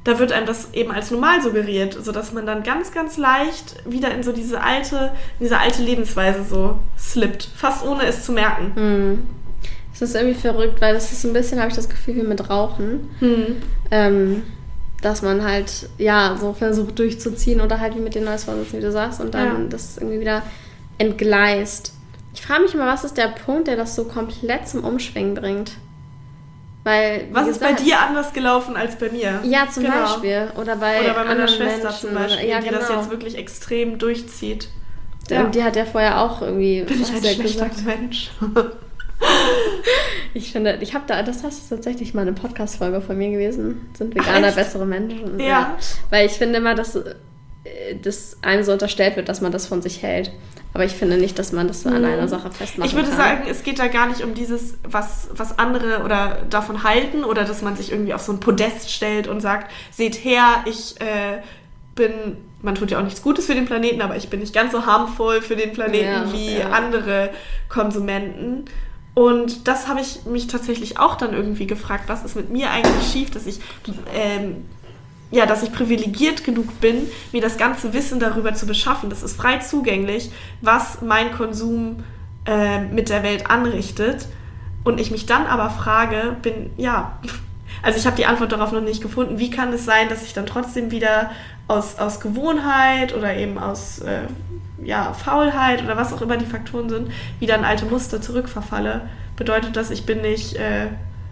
da wird einem das eben als normal suggeriert, sodass man dann ganz, ganz leicht wieder in so diese alte, diese alte Lebensweise so slippt, fast ohne es zu merken. Hm. Das ist irgendwie verrückt, weil das ist ein bisschen, habe ich das Gefühl, wie mit Rauchen. Hm. Ähm, dass man halt, ja, so versucht durchzuziehen oder halt wie mit den Neujahrsvorsätzen, wie du sagst, und dann ja. das irgendwie wieder entgleist. Ich frage mich immer, was ist der Punkt, der das so komplett zum Umschwingen bringt? Weil, was gesagt, ist bei dir anders gelaufen als bei mir? Ja, zum genau. Beispiel. Oder bei, oder bei meiner Schwester Menschen, zum Beispiel, ja, die genau. das jetzt wirklich extrem durchzieht. Ja. Und die hat ja vorher auch irgendwie... Bin ich ein schlechter gesagt. Mensch? Ich finde, ich habe da, das ist tatsächlich mal eine Podcast-Folge von mir gewesen. Sind Veganer Ach, bessere Menschen? Ja. ja. Weil ich finde immer, dass, dass einem so unterstellt wird, dass man das von sich hält. Aber ich finde nicht, dass man das an einer Sache festmachen kann. Ich würde sagen, es geht da gar nicht um dieses, was, was andere oder davon halten oder dass man sich irgendwie auf so ein Podest stellt und sagt, seht her, ich äh, bin, man tut ja auch nichts Gutes für den Planeten, aber ich bin nicht ganz so harmvoll für den Planeten ja, wie ja. andere Konsumenten. Und das habe ich mich tatsächlich auch dann irgendwie gefragt, was ist mit mir eigentlich schief, dass ich... Ähm, ja, dass ich privilegiert genug bin, mir das ganze Wissen darüber zu beschaffen. Das ist frei zugänglich, was mein Konsum äh, mit der Welt anrichtet. Und ich mich dann aber frage, bin, ja, also ich habe die Antwort darauf noch nicht gefunden, wie kann es sein, dass ich dann trotzdem wieder aus, aus Gewohnheit oder eben aus äh, ja, Faulheit oder was auch immer die Faktoren sind, wieder in alte Muster zurückverfalle. Bedeutet das, ich bin nicht äh,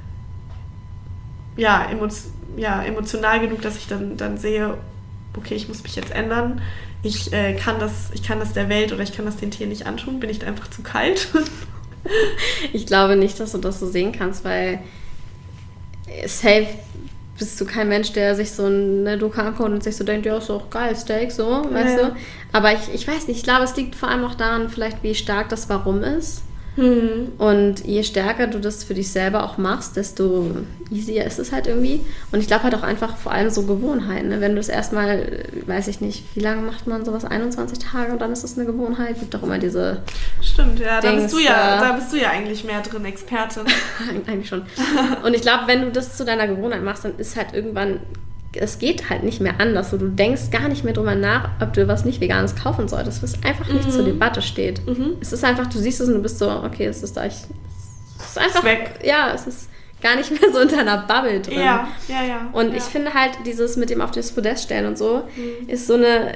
ja, emotional ja, emotional genug, dass ich dann, dann sehe, okay, ich muss mich jetzt ändern. Ich, äh, kann das, ich kann das der Welt oder ich kann das den Tieren nicht antun. Bin ich da einfach zu kalt? Ich glaube nicht, dass du das so sehen kannst, weil safe bist du kein Mensch, der sich so eine Doku anguckt und sich so denkt, ja, ist doch geil, Steak, so, weißt ja. du. Aber ich, ich weiß nicht, ich glaube, es liegt vor allem auch daran, vielleicht wie stark das Warum ist. Hm. Und je stärker du das für dich selber auch machst, desto easier ist es halt irgendwie. Und ich glaube halt auch einfach vor allem so Gewohnheiten. Ne? Wenn du das erstmal, weiß ich nicht, wie lange macht man sowas? einundzwanzig Tage und dann ist das eine Gewohnheit. Gibt doch immer diese. Stimmt, ja, da bist du ja, da bist du ja eigentlich mehr drin, Expertin. Eigentlich schon. Und ich glaube, wenn du das zu deiner Gewohnheit machst, dann ist halt irgendwann. Es geht halt nicht mehr anders. So, du denkst gar nicht mehr drüber nach, ob du was nicht Veganes kaufen solltest, was einfach nicht mhm. zur Debatte steht. Mhm. Es ist einfach, du siehst es und du bist so, okay, es ist da. Ich, es ist einfach, weg. Ja, es ist gar nicht mehr so in deiner Bubble drin. Ja, ja, ja. Und ja. ich finde halt, dieses mit dem auf das Podest stellen und so, mhm. ist so eine...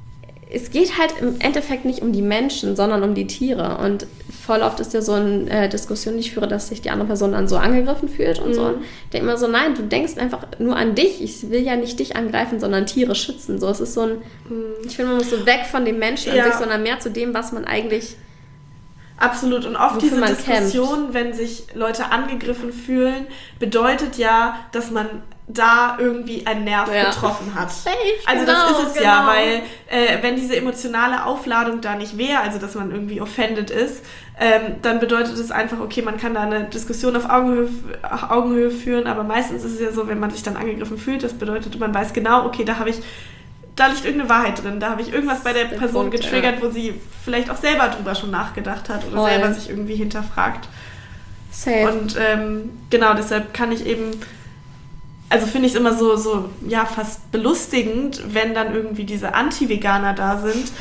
Es geht halt im Endeffekt nicht um die Menschen, sondern um die Tiere. Und voll oft ist ja so eine äh, Diskussion, die ich führe, dass sich die andere Person dann so angegriffen fühlt und mhm. so. Ich denke immer so, nein, du denkst einfach nur an dich. Ich will ja nicht dich angreifen, sondern Tiere schützen. So, es ist so ein, mhm. ich finde, man muss so weg von dem Menschen ja. an sich, sondern mehr zu dem, was man eigentlich... Absolut. Und oft diese Diskussion, kämpft. Wenn sich Leute angegriffen fühlen, bedeutet ja, dass man da irgendwie einen Nerv ja. getroffen hat. Safe, also genau, das ist es genau. ja, weil äh, wenn diese emotionale Aufladung da nicht wäre, also dass man irgendwie offended ist, ähm, dann bedeutet es einfach, okay, man kann da eine Diskussion auf Augenhöhe, Augenhöhe führen, aber meistens ist es ja so, wenn man sich dann angegriffen fühlt, das bedeutet, man weiß genau, okay, da habe ich da liegt irgendeine Wahrheit drin, da habe ich irgendwas bei der, der Person Punkt, getriggert, ja. wo sie vielleicht auch selber drüber schon nachgedacht hat oder Voll. selber sich irgendwie hinterfragt. Safe. Und ähm, genau, deshalb kann ich eben, also finde ich es immer so, so, ja, fast belustigend, wenn dann irgendwie diese Anti-Veganer da sind,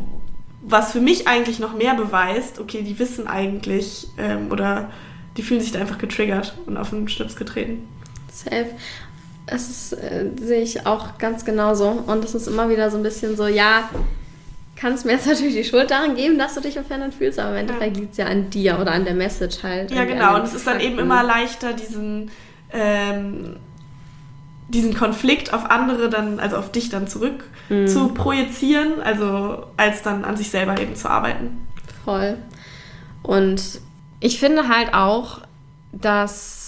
was für mich eigentlich noch mehr beweist, okay, die wissen eigentlich ähm, oder die fühlen sich da einfach getriggert und auf den Schlips getreten. Safe. Das ist, äh, sehe ich auch ganz genauso. Und es ist immer wieder so ein bisschen so, ja, kannst mir jetzt natürlich die Schuld daran geben, dass du dich offended fühlst, aber im Endeffekt ja. liegt es ja an dir oder an der Message halt. Ja, genau. Und es ist dann eben immer leichter, diesen, ähm, diesen Konflikt auf andere dann, also auf dich dann zurück mhm. zu projizieren, also als dann an sich selber eben zu arbeiten. Voll. Und ich finde halt auch, dass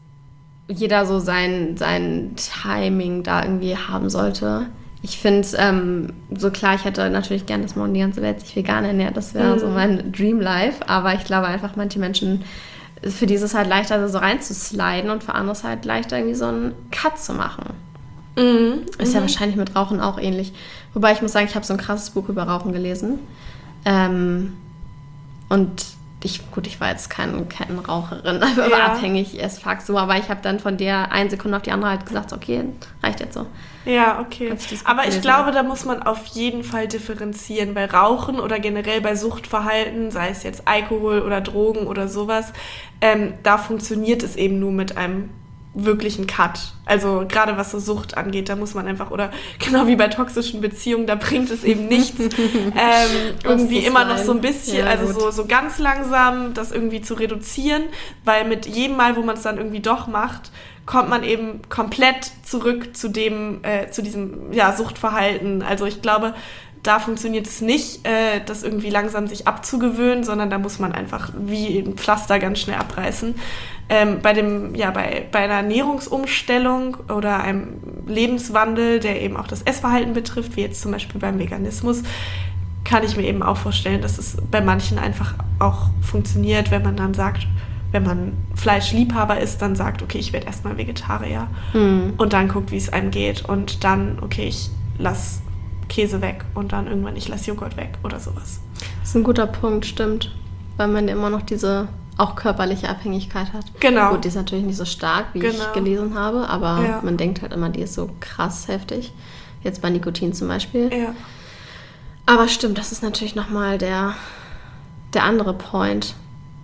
jeder so sein, sein Timing da irgendwie haben sollte. Ich finde, ähm, so klar, ich hätte natürlich gerne, dass morgen die ganze Welt sich vegan ernährt. Das wäre mhm. so mein Dream Life. Aber ich glaube einfach, manche Menschen, für die ist es halt leichter, so reinzusliden und für andere ist es halt leichter, irgendwie so einen Cut zu machen. Mhm. Ist mhm. ja wahrscheinlich mit Rauchen auch ähnlich. Wobei ich muss sagen, ich habe so ein krasses Buch über Rauchen gelesen. Ähm, und ich, gut, ich war jetzt keine Kettenraucherin, aber Ja. abhängig as fuck so, aber ich habe dann von der eine Sekunde auf die andere halt gesagt, okay, reicht jetzt so. Ja, okay. Als ich das Aber ich gelesen glaube, habe. da muss man auf jeden Fall differenzieren. Bei Rauchen oder generell bei Suchtverhalten, sei es jetzt Alkohol oder Drogen oder sowas, ähm, da funktioniert es eben nur mit einem wirklichen Cut. Also gerade was so Sucht angeht, da muss man einfach, oder genau wie bei toxischen Beziehungen, da bringt es eben nichts, ähm, irgendwie das immer noch sein? so ein bisschen, Ja, also gut. so, so ganz langsam das irgendwie zu reduzieren, weil mit jedem Mal, wo man es dann irgendwie doch macht, kommt man eben komplett zurück zu dem, äh, zu diesem ja, Suchtverhalten. Also ich glaube, da funktioniert es nicht, äh, das irgendwie langsam sich abzugewöhnen, sondern da muss man einfach wie ein Pflaster ganz schnell abreißen. Ähm, bei dem, ja, bei, bei einer Ernährungsumstellung oder einem Lebenswandel, der eben auch das Essverhalten betrifft, wie jetzt zum Beispiel beim Veganismus, kann ich mir eben auch vorstellen, dass es bei manchen einfach auch funktioniert, wenn man dann sagt, wenn man Fleischliebhaber ist, dann sagt, okay, ich werde erstmal Vegetarier Mhm. und dann guckt, wie es einem geht und dann, okay, ich lasse Käse weg und dann irgendwann, ich lasse Joghurt weg oder sowas. Das ist ein guter Punkt, stimmt. Weil man immer noch diese auch körperliche Abhängigkeit hat. Genau. Gut, die ist natürlich nicht so stark, wie Genau. ich gelesen habe, aber Ja. man denkt halt immer, die ist so krass heftig. Jetzt bei Nikotin zum Beispiel. Ja. Aber stimmt, das ist natürlich nochmal der, der andere Point.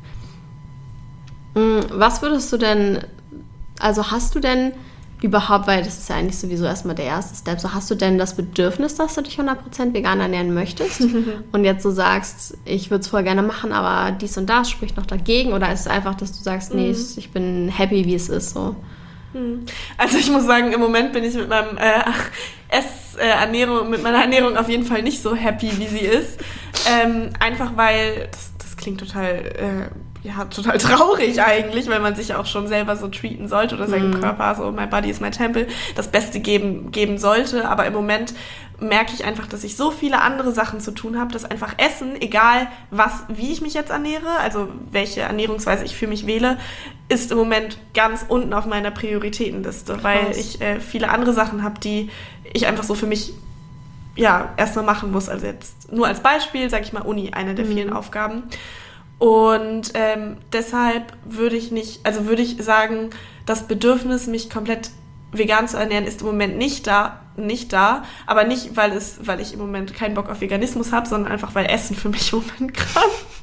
Mm, Was würdest du denn, also hast du denn überhaupt, weil das ist ja eigentlich sowieso erstmal der erste Step, so hast du denn das Bedürfnis, dass du dich hundert Prozent vegan ernähren möchtest und jetzt so sagst, ich würde es voll gerne machen, aber dies und das spricht noch dagegen, oder ist es einfach, dass du sagst, nee, Mhm. ich bin happy, wie es ist, so? Also ich muss sagen, im Moment bin ich mit meinem äh, Ess, äh, Ernährung, mit meiner Ernährung auf jeden Fall nicht so happy, wie sie ist. Ähm, einfach weil, das, das klingt total, äh, ja, total traurig eigentlich, weil man sich ja auch schon selber so treaten sollte oder seinem Mhm. Körper, so my body is my temple, das Beste geben, geben sollte. Aber im Moment merke ich einfach, dass ich so viele andere Sachen zu tun habe, dass einfach Essen, egal was, wie ich mich jetzt ernähre, also welche Ernährungsweise ich für mich wähle, ist im Moment ganz unten auf meiner Prioritätenliste, weil Krass. ich äh, viele andere Sachen habe, die ich einfach so für mich ja erstmal machen muss. Also jetzt nur als Beispiel, sage ich mal, Uni, eine der Mhm. vielen Aufgaben. Und ähm, deshalb würde ich nicht, also würde ich sagen, das Bedürfnis, mich komplett vegan zu ernähren, ist im Moment nicht da, nicht da, aber nicht, weil es, weil ich im Moment keinen Bock auf Veganismus habe, sondern einfach, weil Essen für mich im Moment gerade.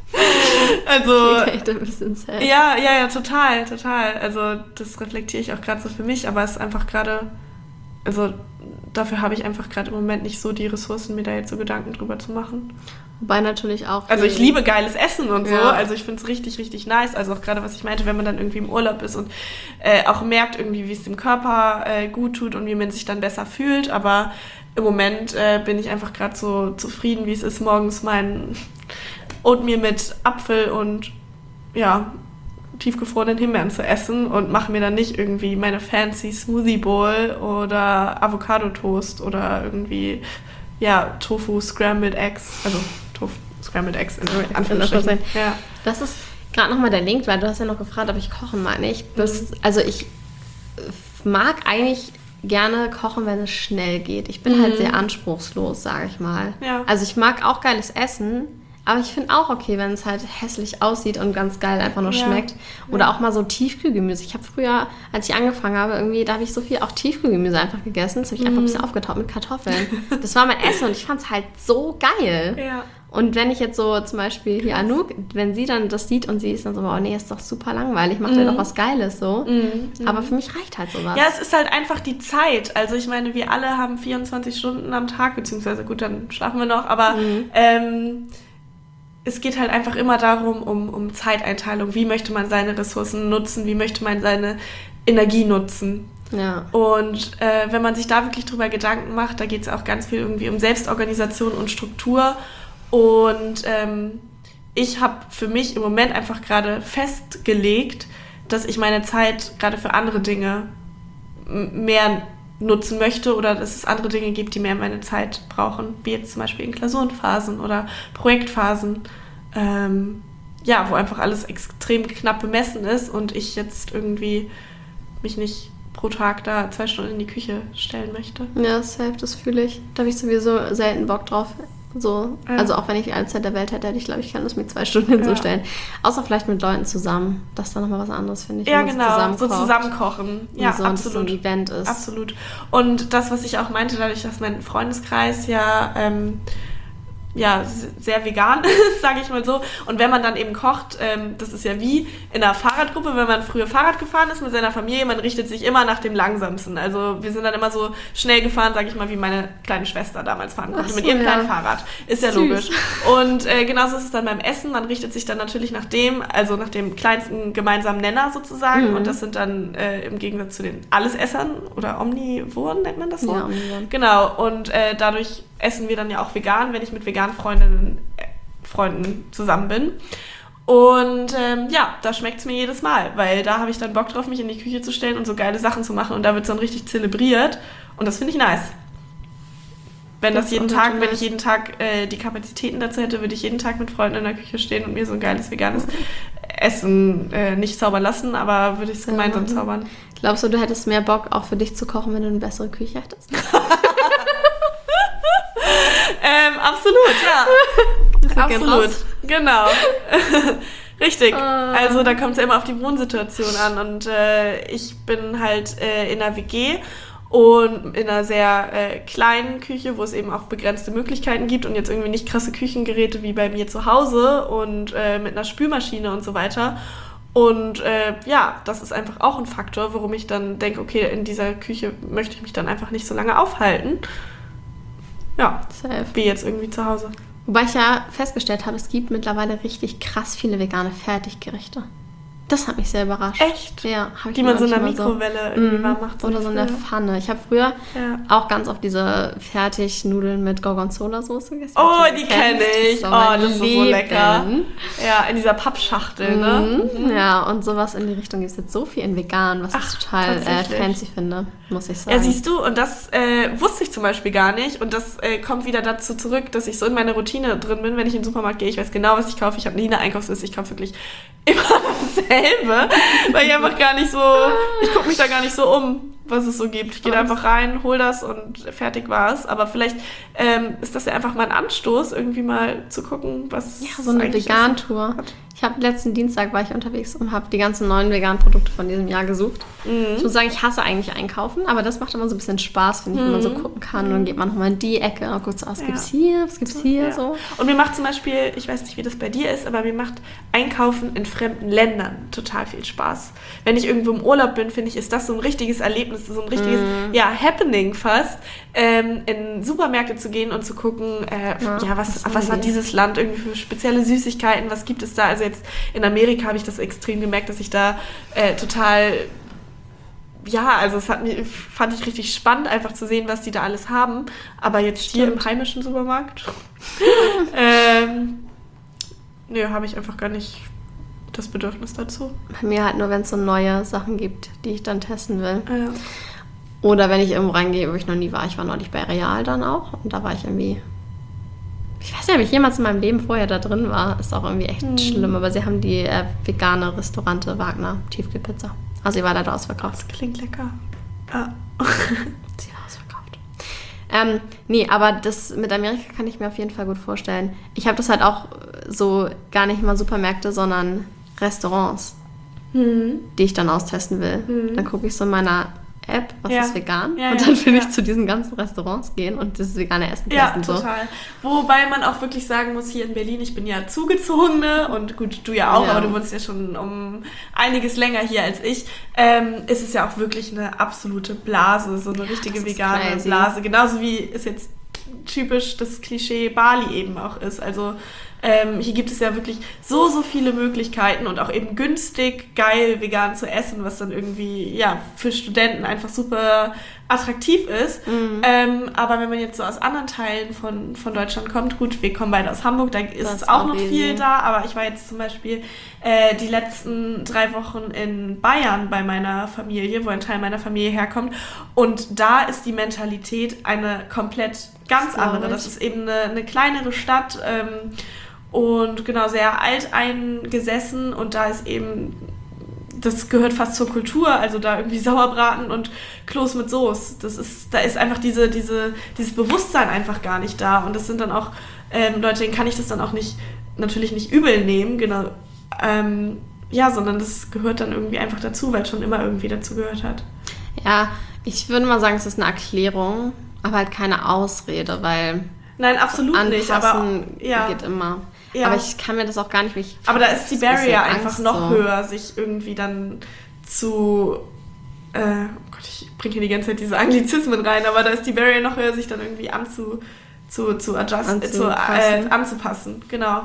Also Okay, ein bisschen sad. ja, ja, ja, total, total. Also das reflektiere ich auch gerade so für mich, aber es ist einfach gerade, also dafür habe ich einfach gerade im Moment nicht so die Ressourcen, mir da jetzt so Gedanken drüber zu machen. Wobei natürlich auch... Also ich liebe geiles Essen und so, Ja. also ich finde es richtig, richtig nice. Also auch gerade, was ich meinte, wenn man dann irgendwie im Urlaub ist und äh, auch merkt irgendwie, wie es dem Körper äh, gut tut und wie man sich dann besser fühlt. Aber im Moment äh, bin ich einfach gerade so zufrieden, wie es ist, morgens mein Oatmeal mit Apfel und ja, tiefgefrorenen Himbeeren zu essen und mache mir dann nicht irgendwie meine fancy Smoothie Bowl oder Avocado Toast oder irgendwie ja, Tofu Scrambled Eggs, also Tofu Scrambled Eggs in Anführungsstrichen. Ja. Das ist gerade nochmal der Link, weil du hast ja noch gefragt, ob ich kochen meine. Ich bis, also ich mag eigentlich gerne kochen, wenn es schnell geht. Ich bin Mhm. halt sehr anspruchslos, sage ich mal. Ja. Also ich mag auch geiles Essen, aber ich finde auch okay, wenn es halt hässlich aussieht und ganz geil einfach nur Ja. schmeckt. Oder Ja. auch mal so Tiefkühlgemüse. Ich habe früher, als ich angefangen habe, irgendwie, da habe ich so viel auch Tiefkühlgemüse einfach gegessen. Das habe ich einfach ein bisschen aufgetaut mit Kartoffeln. Das war mein Essen und ich fand es halt so geil. Ja. Und wenn ich jetzt so zum Beispiel hier Anouk, wenn sie dann das sieht und sie ist dann so, oh nee, ist doch super langweilig, macht ja doch was Geiles so. Aber für mich reicht halt sowas. Ja, es ist halt einfach die Zeit. Also ich meine, wir alle haben vierundzwanzig Stunden am Tag, beziehungsweise gut, dann schlafen wir noch, aber ähm, es geht halt einfach immer darum, um, um Zeiteinteilung. Wie möchte man seine Ressourcen nutzen? Wie möchte man seine Energie nutzen? Ja. Und äh, wenn man sich da wirklich drüber Gedanken macht, da geht es auch ganz viel irgendwie um Selbstorganisation und Struktur. Und ähm, ich habe für mich im Moment einfach gerade festgelegt, dass ich meine Zeit gerade für andere Dinge m- mehr nutzen möchte oder dass es andere Dinge gibt, die mehr meine Zeit brauchen, wie jetzt zum Beispiel in Klausurenphasen oder Projektphasen, ähm, ja, wo einfach alles extrem knapp bemessen ist und ich jetzt irgendwie mich nicht pro Tag da zwei Stunden in die Küche stellen möchte. Ja, safe, das fühle ich. Da habe ich sowieso selten Bock drauf. So. Ja. Also auch wenn ich alle Zeit der Welt hätte, hätte ich, glaube ich, kann das mir zwei Stunden hinzustellen. Ja. Außer vielleicht mit Leuten zusammen. Das ist dann nochmal was anderes, finde ich. Ja, genau. Zusammen so zusammenkochen. Ja, so, absolut. So ein Event ist. Absolut. Und das, was ich auch meinte, dadurch, dass mein Freundeskreis ja... Ähm, ja, sehr vegan ist, sage ich mal so. Und wenn man dann eben kocht, ähm, das ist ja wie in einer Fahrradgruppe, wenn man früher Fahrrad gefahren ist mit seiner Familie, man richtet sich immer nach dem Langsamsten. Also wir sind dann immer so schnell gefahren, sage ich mal, wie meine kleine Schwester damals fahren konnte, so, mit ihrem ja. kleinen Fahrrad. Ist ja Süß. Logisch. Und äh, genauso ist es dann beim Essen. Man richtet sich dann natürlich nach dem, also nach dem kleinsten gemeinsamen Nenner sozusagen. Mhm. Und das sind dann äh, im Gegensatz zu den Allesessern oder Omnivoren, nennt man das so? Ja, Omnivoren. Genau. Und äh, dadurch essen wir dann ja auch vegan, wenn ich mit veganen Freundinnen, äh, Freunden zusammen bin. Und ähm, ja, da schmeckt es mir jedes Mal, weil da habe ich dann Bock drauf, mich in die Küche zu stellen und so geile Sachen zu machen und da wird es dann richtig zelebriert und das finde ich nice. Wenn das, das jeden Tag, nice. wenn ich jeden Tag äh, die Kapazitäten dazu hätte, würde ich jeden Tag mit Freunden in der Küche stehen und mir so ein geiles veganes Essen äh, nicht zaubern lassen, aber würde ich es gemeinsam ja. zaubern. Glaubst du, du hättest mehr Bock auch für dich zu kochen, wenn du eine bessere Küche hättest? ähm, absolut, ja. Absolut, genau. Richtig. Uh. Also da kommt es ja immer auf die Wohnsituation an und äh, ich bin halt äh, in einer W G und in einer sehr äh, kleinen Küche, wo es eben auch begrenzte Möglichkeiten gibt und jetzt irgendwie nicht krasse Küchengeräte wie bei mir zu Hause und äh, mit einer Spülmaschine und so weiter. Und äh, ja, das ist einfach auch ein Faktor, warum ich dann denke, okay, in dieser Küche möchte ich mich dann einfach nicht so lange aufhalten. Ja, Safe. Wie jetzt irgendwie zu Hause. Wobei ich ja festgestellt habe, es gibt mittlerweile richtig krass viele vegane Fertiggerichte. Das hat mich sehr überrascht. Echt? Ja. Hab ich die man so in der Mikrowelle so, irgendwie warm macht. Oder so in der Pfanne. Ich habe früher ja. auch ganz oft diese Fertignudeln mit Gorgonzola-Soße gegessen. Oh, die, die kenne ich. Das oh, das ist so lecker. Ja, in dieser Pappschachtel, ne? Mhm. Ja, und sowas in die Richtung gibt es jetzt so viel in vegan, was Ach, ich total äh, fancy finde, muss ich sagen. Ja, siehst du, und das äh, wusste ich zum Beispiel gar nicht. Und das äh, kommt wieder dazu zurück, dass ich so in meiner Routine drin bin, wenn ich in den Supermarkt gehe. Ich weiß genau, was ich kaufe. Ich habe nie eine Einkaufsliste. Ich kaufe wirklich immer dasselbe, weil ich einfach gar nicht so, ich gucke mich da gar nicht so um, was es so gibt. Ich gehe da einfach rein, hol das und fertig war's. Aber vielleicht ähm, ist das ja einfach mal ein Anstoß, irgendwie mal zu gucken, was ja, so eine Vegan-Tour. Ich habe letzten Dienstag war ich unterwegs und habe die ganzen neuen veganen Produkte von diesem Jahr gesucht. Mhm. Ich muss sagen, ich hasse eigentlich einkaufen, aber das macht immer so ein bisschen Spaß, finde ich, mhm. wenn man so gucken kann. Und dann geht man nochmal in die Ecke und guckt so, was ja. gibt's hier, was gibt's hier, ja. so. Und mir macht zum Beispiel, ich weiß nicht, wie das bei dir ist, aber mir macht Einkaufen in fremden Ländern total viel Spaß. Wenn ich irgendwo im Urlaub bin, finde ich, ist das so ein richtiges Erlebnis, so ein richtiges, mhm. ja, Happening fast, ähm, in Supermärkte zu gehen und zu gucken, äh, ja, ja, was, was hat dieses Land irgendwie für spezielle Süßigkeiten, was gibt es da? Also jetzt in Amerika habe ich das extrem gemerkt, dass ich da äh, total, ja, also es hat mir, fand ich richtig spannend, einfach zu sehen, was die da alles haben. Aber jetzt Stimmt. hier im heimischen Supermarkt, ähm, nö, habe ich einfach gar nicht das Bedürfnis dazu. Bei mir halt nur, wenn es so neue Sachen gibt, die ich dann testen will. Ja. Oder wenn ich irgendwo reingehe, wo ich noch nie war. Ich war neulich bei Real dann auch und da war ich irgendwie... Ich weiß nicht, ob ich jemals in meinem Leben vorher da drin war. Ist auch irgendwie echt hm. schlimm. Aber sie haben die äh, vegane Restaurante Wagner Tiefkühlpizza. Also sie war leider ausverkauft. Das klingt lecker. Ja. Sie war ausverkauft. Ähm, nee, aber das mit Amerika kann ich mir auf jeden Fall gut vorstellen. Ich habe das halt auch so gar nicht mal Supermärkte, sondern Restaurants, hm. die ich dann austesten will. Hm. Dann gucke ich so in meiner App, was ja. ist vegan? Ja, und dann ja, will ja. ich zu diesen ganzen Restaurants gehen und das vegane Essen ja, testen. Ja, total. So. Wobei man auch wirklich sagen muss, hier in Berlin, ich bin ja Zugezogene und gut, du ja auch, ja. aber du wohnst ja schon um einiges länger hier als ich, ähm, ist es ja auch wirklich eine absolute Blase, so eine richtige ja, vegane crazy. Blase. Genauso wie es jetzt typisch das Klischee Bali eben auch ist. Also Ähm, hier gibt es ja wirklich so, so viele Möglichkeiten und auch eben günstig, geil, vegan zu essen, was dann irgendwie, ja, für Studenten einfach super attraktiv ist. Mhm. Ähm, aber wenn man jetzt so aus anderen Teilen von, von Deutschland kommt, gut, wir kommen beide aus Hamburg, da ist es auch noch viel da, aber ich war jetzt zum Beispiel äh, die letzten drei Wochen in Bayern bei meiner Familie, wo ein Teil meiner Familie herkommt und da ist die Mentalität eine komplett ganz andere. Das ist eben eine, eine kleinere Stadt, ähm, und genau, sehr alteingesessen und da ist eben das gehört fast zur Kultur, also da irgendwie Sauerbraten und Kloß mit Soße. Das ist, da ist einfach diese, diese, dieses Bewusstsein einfach gar nicht da. Und das sind dann auch ähm, Leute, denen kann ich das dann auch nicht, natürlich nicht übel nehmen, genau. Ähm, ja, sondern das gehört dann irgendwie einfach dazu, weil es schon immer irgendwie dazu gehört hat. Ja, ich würde mal sagen, es ist eine Erklärung, aber halt keine Ausrede, weil... Nein, absolut so nicht, aber ja. geht immer. Ja. Aber ich kann mir das auch gar nicht... Ich, aber da ist die Barrier einfach Angst, noch so. höher, sich irgendwie dann zu... Äh, oh Gott, ich bringe hier die ganze Zeit diese Anglizismen rein, aber da ist die Barrier noch höher, sich dann irgendwie anzu, zu, zu adjust, anzupassen. Zu, äh, anzupassen. Genau.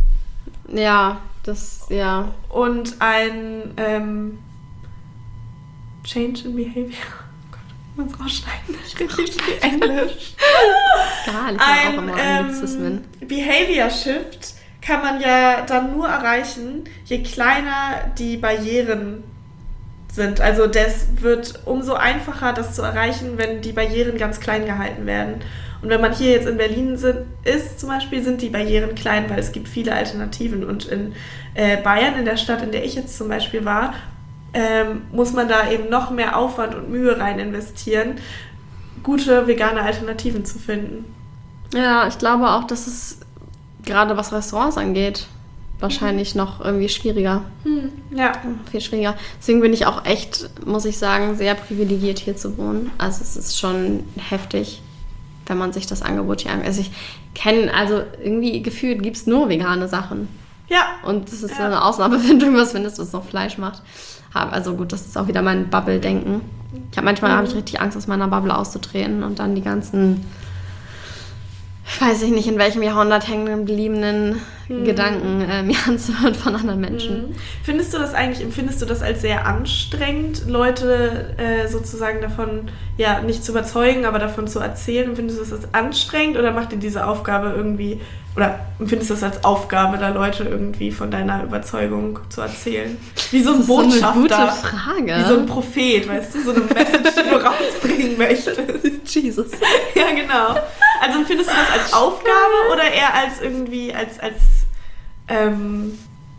Ja, das, ja. Und ein ähm, Change in Behavior. Oh Gott, ich muss rausschneiden. Ich rede hier viel Englisch. Gar nicht, ein auch immer ähm, Anglizismen. Behavior Shift kann man ja dann nur erreichen, je kleiner die Barrieren sind. Also das wird umso einfacher, das zu erreichen, wenn die Barrieren ganz klein gehalten werden. Und wenn man hier jetzt in Berlin sind, ist zum Beispiel, sind die Barrieren klein, weil es gibt viele Alternativen. Und in äh, Bayern, in der Stadt, in der ich jetzt zum Beispiel war, ähm, muss man da eben noch mehr Aufwand und Mühe rein investieren, gute vegane Alternativen zu finden. Ja, ich glaube auch, dass es gerade was Restaurants angeht, wahrscheinlich mhm. noch irgendwie schwieriger. Mhm. Ja. Viel schwieriger. Deswegen bin ich auch echt, muss ich sagen, sehr privilegiert hier zu wohnen. Also es ist schon heftig, wenn man sich das Angebot hier anguckt. Also ich kenne, also irgendwie gefühlt gibt es nur vegane Sachen. Ja. Und das ist ja. so eine Ausnahme, wenn du irgendwas findest, was noch Fleisch macht. Also gut, das ist auch wieder mein Bubble-Denken. Ich habe manchmal mhm. habe ich richtig Angst, aus meiner Bubble auszutreten und dann die ganzen, ich weiß nicht, in welchem Jahrhundert hängenden gebliebenen mhm. Gedanken äh, mir anzuhören von anderen Menschen. Mhm. Findest du das eigentlich, empfindest du das als sehr anstrengend, Leute äh, sozusagen davon, ja, nicht zu überzeugen, aber davon zu erzählen? Empfindest du das als anstrengend oder macht dir diese Aufgabe irgendwie, oder empfindest du das als Aufgabe, da Leute irgendwie von deiner Überzeugung zu erzählen? Wie so ein das ist Botschafter. So eine gute Frage. Wie so ein Prophet, weißt du, so eine Message, die du rausbringen möchtest. Jesus. Ja, genau. Also empfindest du das als Aufgabe oder eher als irgendwie, als, als ähm,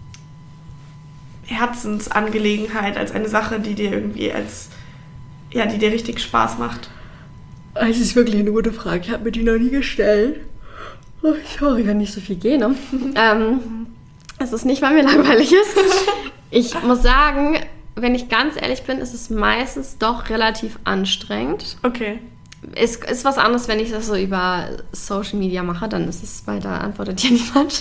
Herzensangelegenheit, als eine Sache, die dir irgendwie als, ja, die dir richtig Spaß macht? Das ist wirklich eine gute Frage. Ich habe mir die noch nie gestellt. Oh, sorry, ich kann nicht so viel gehen. Ne? ähm, es ist nicht, weil mir langweilig ist. Ich muss sagen, wenn ich ganz ehrlich bin, ist es meistens doch relativ anstrengend. Okay. Es ist was anderes, wenn ich das so über Social Media mache, dann ist es, weil da antwortet ja niemand.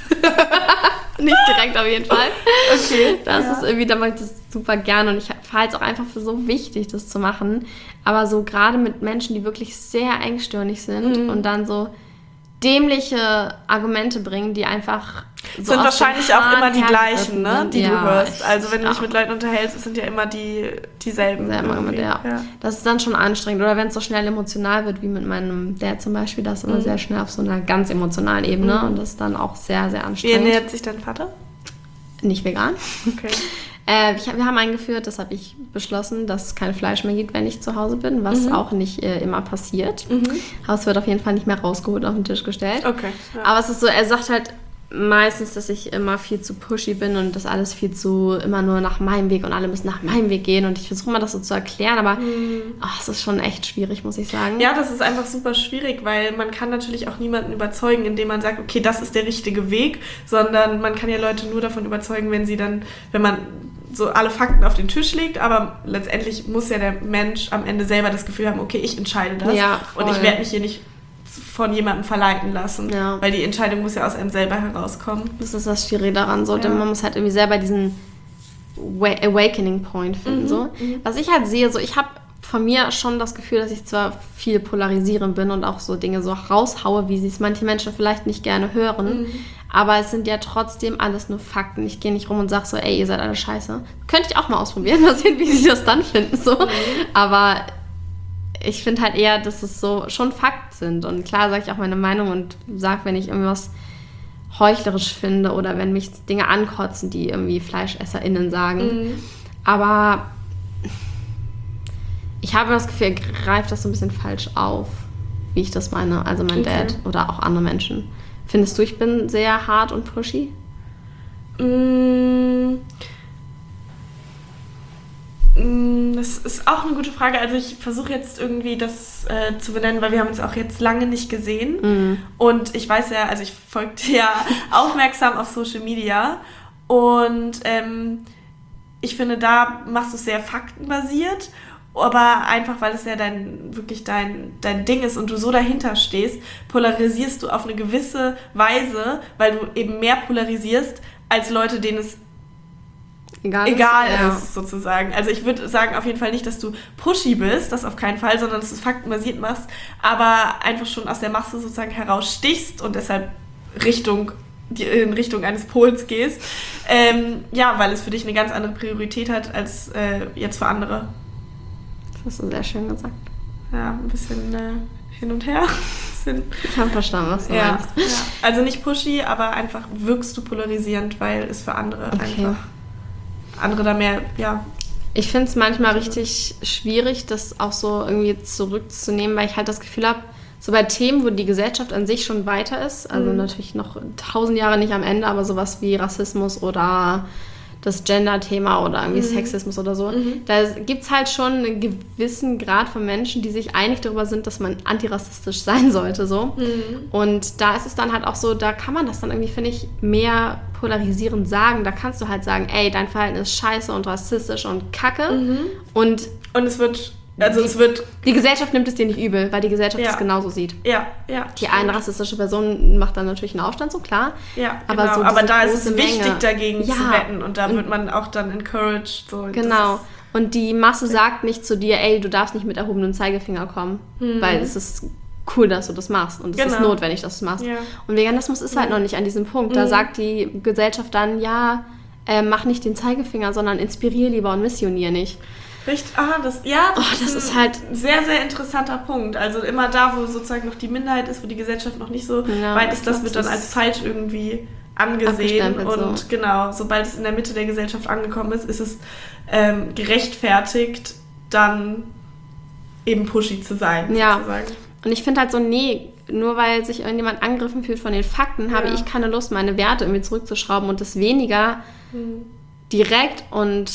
Nicht direkt auf jeden Fall. Okay. Das ja. ist irgendwie, da mache ich das super gerne und ich halte es auch einfach für so wichtig, das zu machen. Aber so gerade mit Menschen, die wirklich sehr engstirnig sind mhm. und dann so dämliche Argumente bringen, die einfach so sind wahrscheinlich auch immer die gleichen, ne, sind. die ja, du hörst. Also wenn du dich auch. mit Leuten unterhältst, es sind ja immer die dieselben. Ja. Ja. Das ist dann schon anstrengend. Oder wenn es so schnell emotional wird, wie mit meinem Dad zum Beispiel, das ist immer mhm. sehr schnell auf so einer ganz emotionalen Ebene mhm. und das ist dann auch sehr, sehr anstrengend. Wie ernährt sich dein Vater? Nicht vegan. Okay. Äh, ich, wir haben eingeführt, das habe ich beschlossen, dass es kein Fleisch mehr gibt, wenn ich zu Hause bin, was mhm. auch nicht äh, immer passiert. Mhm. Haus wird auf jeden Fall nicht mehr rausgeholt, auf den Tisch gestellt. Okay. Ja. Aber es ist so, er sagt halt meistens, dass ich immer viel zu pushy bin und das alles viel zu, immer nur nach meinem Weg und alle müssen nach meinem Weg gehen und ich versuche mal das so zu erklären, aber mhm. oh, es ist schon echt schwierig, muss ich sagen. Ja, das ist einfach super schwierig, weil man kann natürlich auch niemanden überzeugen, indem man sagt, okay, das ist der richtige Weg, sondern man kann ja Leute nur davon überzeugen, wenn sie dann, wenn man so alle Fakten auf den Tisch legt, aber letztendlich muss ja der Mensch am Ende selber das Gefühl haben, okay, ich entscheide das ja, und ich werde mich hier nicht von jemandem verleiten lassen, ja. weil die Entscheidung muss ja aus einem selber herauskommen. Das ist das Schwierige daran, so, ja. man muss halt irgendwie selber diesen Awakening Point finden. Mhm. So. Mhm. Was ich halt sehe, so ich habe von mir schon das Gefühl, dass ich zwar viel polarisierend bin und auch so Dinge so raushaue, wie sie es manche Menschen vielleicht nicht gerne hören, mhm. aber es sind ja trotzdem alles nur Fakten. Ich gehe nicht rum und sage so, ey, ihr seid alle scheiße. Könnte ich auch mal ausprobieren, mal sehen, wie sie das dann finden. So. Mhm. Aber ich finde halt eher, dass es so schon Fakt sind. Und klar sage ich auch meine Meinung und sage, wenn ich irgendwas heuchlerisch finde oder wenn mich Dinge ankotzen, die irgendwie FleischesserInnen sagen. Mhm. Aber ich habe das Gefühl, er greift das so ein bisschen falsch auf, wie ich das meine. Also mein okay. Dad oder auch andere Menschen. Findest du, ich bin sehr hart und pushy? Mm. Das ist auch eine gute Frage. Also ich versuche jetzt irgendwie das äh, zu benennen, weil wir haben uns auch jetzt lange nicht gesehen. Mm. Und ich weiß ja, also ich folge dir ja aufmerksam auf Social Media. Und ähm, ich finde, da machst du es sehr faktenbasiert. Aber einfach, weil es ja dein, wirklich dein, dein Ding ist und du so dahinter stehst, polarisierst du auf eine gewisse Weise, weil du eben mehr polarisierst als Leute, denen es Egal, Egal ist, ja. ist, sozusagen. Also ich würde sagen auf jeden Fall nicht, dass du pushy bist, das auf keinen Fall, sondern dass du es faktenbasiert machst, aber einfach schon aus der Masse sozusagen herausstichst und deshalb Richtung, die, in Richtung eines Pols gehst. Ähm, ja, weil es für dich eine ganz andere Priorität hat als äh, jetzt für andere. Das hast du sehr schön gesagt. Ja, ein bisschen äh, hin und her. bisschen, ich habe verstanden, was du ja, meinst. Ja. Also nicht pushy, aber einfach wirkst du polarisierend, weil es für andere okay. einfach... andere da mehr, ja. Ich finde es manchmal richtig schwierig, das auch so irgendwie zurückzunehmen, weil ich halt das Gefühl habe, so bei Themen, wo die Gesellschaft an sich schon weiter ist, also mhm. natürlich noch tausend Jahre nicht am Ende, aber sowas wie Rassismus oder das Gender-Thema oder irgendwie mhm. Sexismus oder so, mhm. da gibt es halt schon einen gewissen Grad von Menschen, die sich einig darüber sind, dass man antirassistisch sein sollte, so. Mhm. Und da ist es dann halt auch so, da kann man das dann irgendwie, finde ich, mehr polarisierend sagen. Da kannst du halt sagen, ey, dein Verhalten ist scheiße und rassistisch und kacke. Mhm. Und, und es wird... Also die, es wird die Gesellschaft nimmt es dir nicht übel, weil die Gesellschaft es ja. genauso sieht. Ja, ja. Die stimmt. eine rassistische Person macht dann natürlich einen Aufstand, so klar. Ja, aber, genau. so aber da ist es wichtig, Menge, dagegen ja. zu wetten. Und da wird man auch dann encouraged. So. Genau. Und die Masse sagt nicht zu dir, ey, du darfst nicht mit erhobenem Zeigefinger kommen. Mhm. Weil es ist cool, dass du das machst. Und es genau. ist notwendig, dass du es machst. Ja. Und Veganismus ist halt mhm. noch nicht an diesem Punkt. Da mhm. sagt die Gesellschaft dann, ja, äh, mach nicht den Zeigefinger, sondern inspirier lieber und missionier nicht. Richtig, ah, das, ja, das, oh, das ist, ist halt ein sehr, sehr interessanter Punkt. Also immer da, wo sozusagen noch die Minderheit ist, wo die Gesellschaft noch nicht so ja, weit ist, das wird dann als falsch irgendwie angesehen. Und so. Genau, sobald es in der Mitte der Gesellschaft angekommen ist, ist es ähm, gerechtfertigt, dann eben pushy zu sein. Ja, sozusagen. Und ich finde halt so, nee, nur weil sich irgendjemand angegriffen fühlt von den Fakten, ja. habe ich keine Lust, meine Werte irgendwie zurückzuschrauben und das weniger hm. direkt und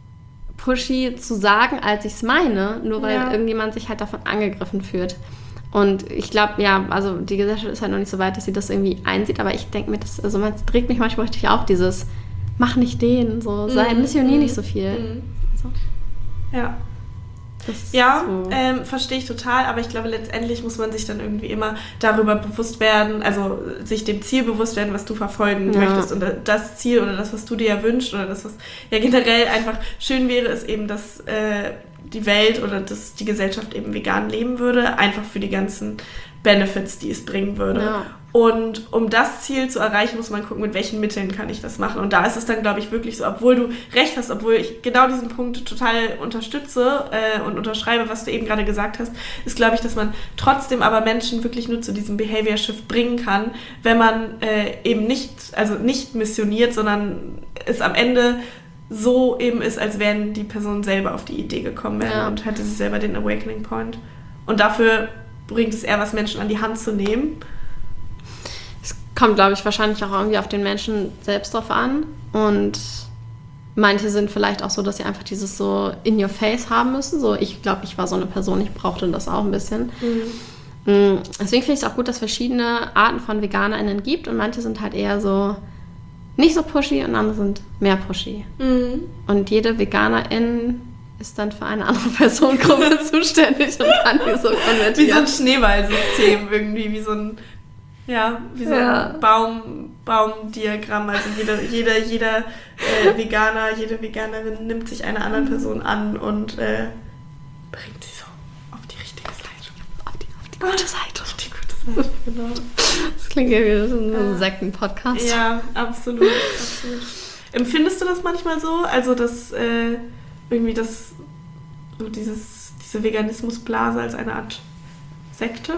pushy zu sagen, als ich es meine, nur weil ja. irgendjemand sich halt davon angegriffen fühlt. Und ich glaube, ja, also die Gesellschaft ist halt noch nicht so weit, dass sie das irgendwie einsieht, aber ich denke mir, das, also man trägt mich manchmal richtig auf, dieses mach nicht den, so, sei, mhm. missionier nicht so viel. Mhm. Also, ja. Ja, so. ähm, verstehe ich total, aber ich glaube, letztendlich muss man sich dann irgendwie immer darüber bewusst werden, also sich dem Ziel bewusst werden, was du verfolgen ja. möchtest. Und das Ziel oder das, was du dir ja wünschst oder das, was ja generell einfach schön wäre, ist eben, dass äh, die Welt oder dass die Gesellschaft eben vegan leben würde, einfach für die ganzen Benefits, die es bringen würde. Ja. Und um das Ziel zu erreichen, muss man gucken, mit welchen Mitteln kann ich das machen. Und da ist es dann, glaube ich, wirklich so, obwohl du recht hast, obwohl ich genau diesen Punkt total unterstütze äh, und unterschreibe, was du eben gerade gesagt hast, ist, glaube ich, dass man trotzdem aber Menschen wirklich nur zu diesem Behavior Shift bringen kann, wenn man äh, eben nicht, also nicht missioniert, sondern es am Ende so eben ist, als wären die Personen selber auf die Idee gekommen wären ja. und hätte sie selber den Awakening Point. Und dafür bringt es eher was, Menschen an die Hand zu nehmen. Es kommt, glaube ich, wahrscheinlich auch irgendwie auf den Menschen selbst drauf an. Und manche sind vielleicht auch so, dass sie einfach dieses so in your face haben müssen. So, ich glaube, ich war so eine Person, ich brauchte das auch ein bisschen. Mhm. Deswegen finde ich es auch gut, dass es verschiedene Arten von VeganerInnen gibt. Und manche sind halt eher so nicht so pushy und andere sind mehr pushy. Mhm. Und jede Veganerin ist dann für eine andere Personengruppe zuständig und kann die so konvertieren. Wie so ein Schneeballsystem irgendwie, wie so ein, ja, wie so ja. ein Baum, Baumdiagramm. Also jeder, jeder, jeder äh, Veganer, jede Veganerin nimmt sich einer anderen Person an und äh, bringt sie so auf die richtige Seite. Auf die, auf die gute Seite. Auf die gute Seite, genau. Das klingt ja wie so ein ja. Sekten-Podcast. Ja, absolut, absolut. Empfindest du das manchmal so? Also, dass äh, irgendwie das, so dieses, diese Veganismusblase als eine Art Sekte?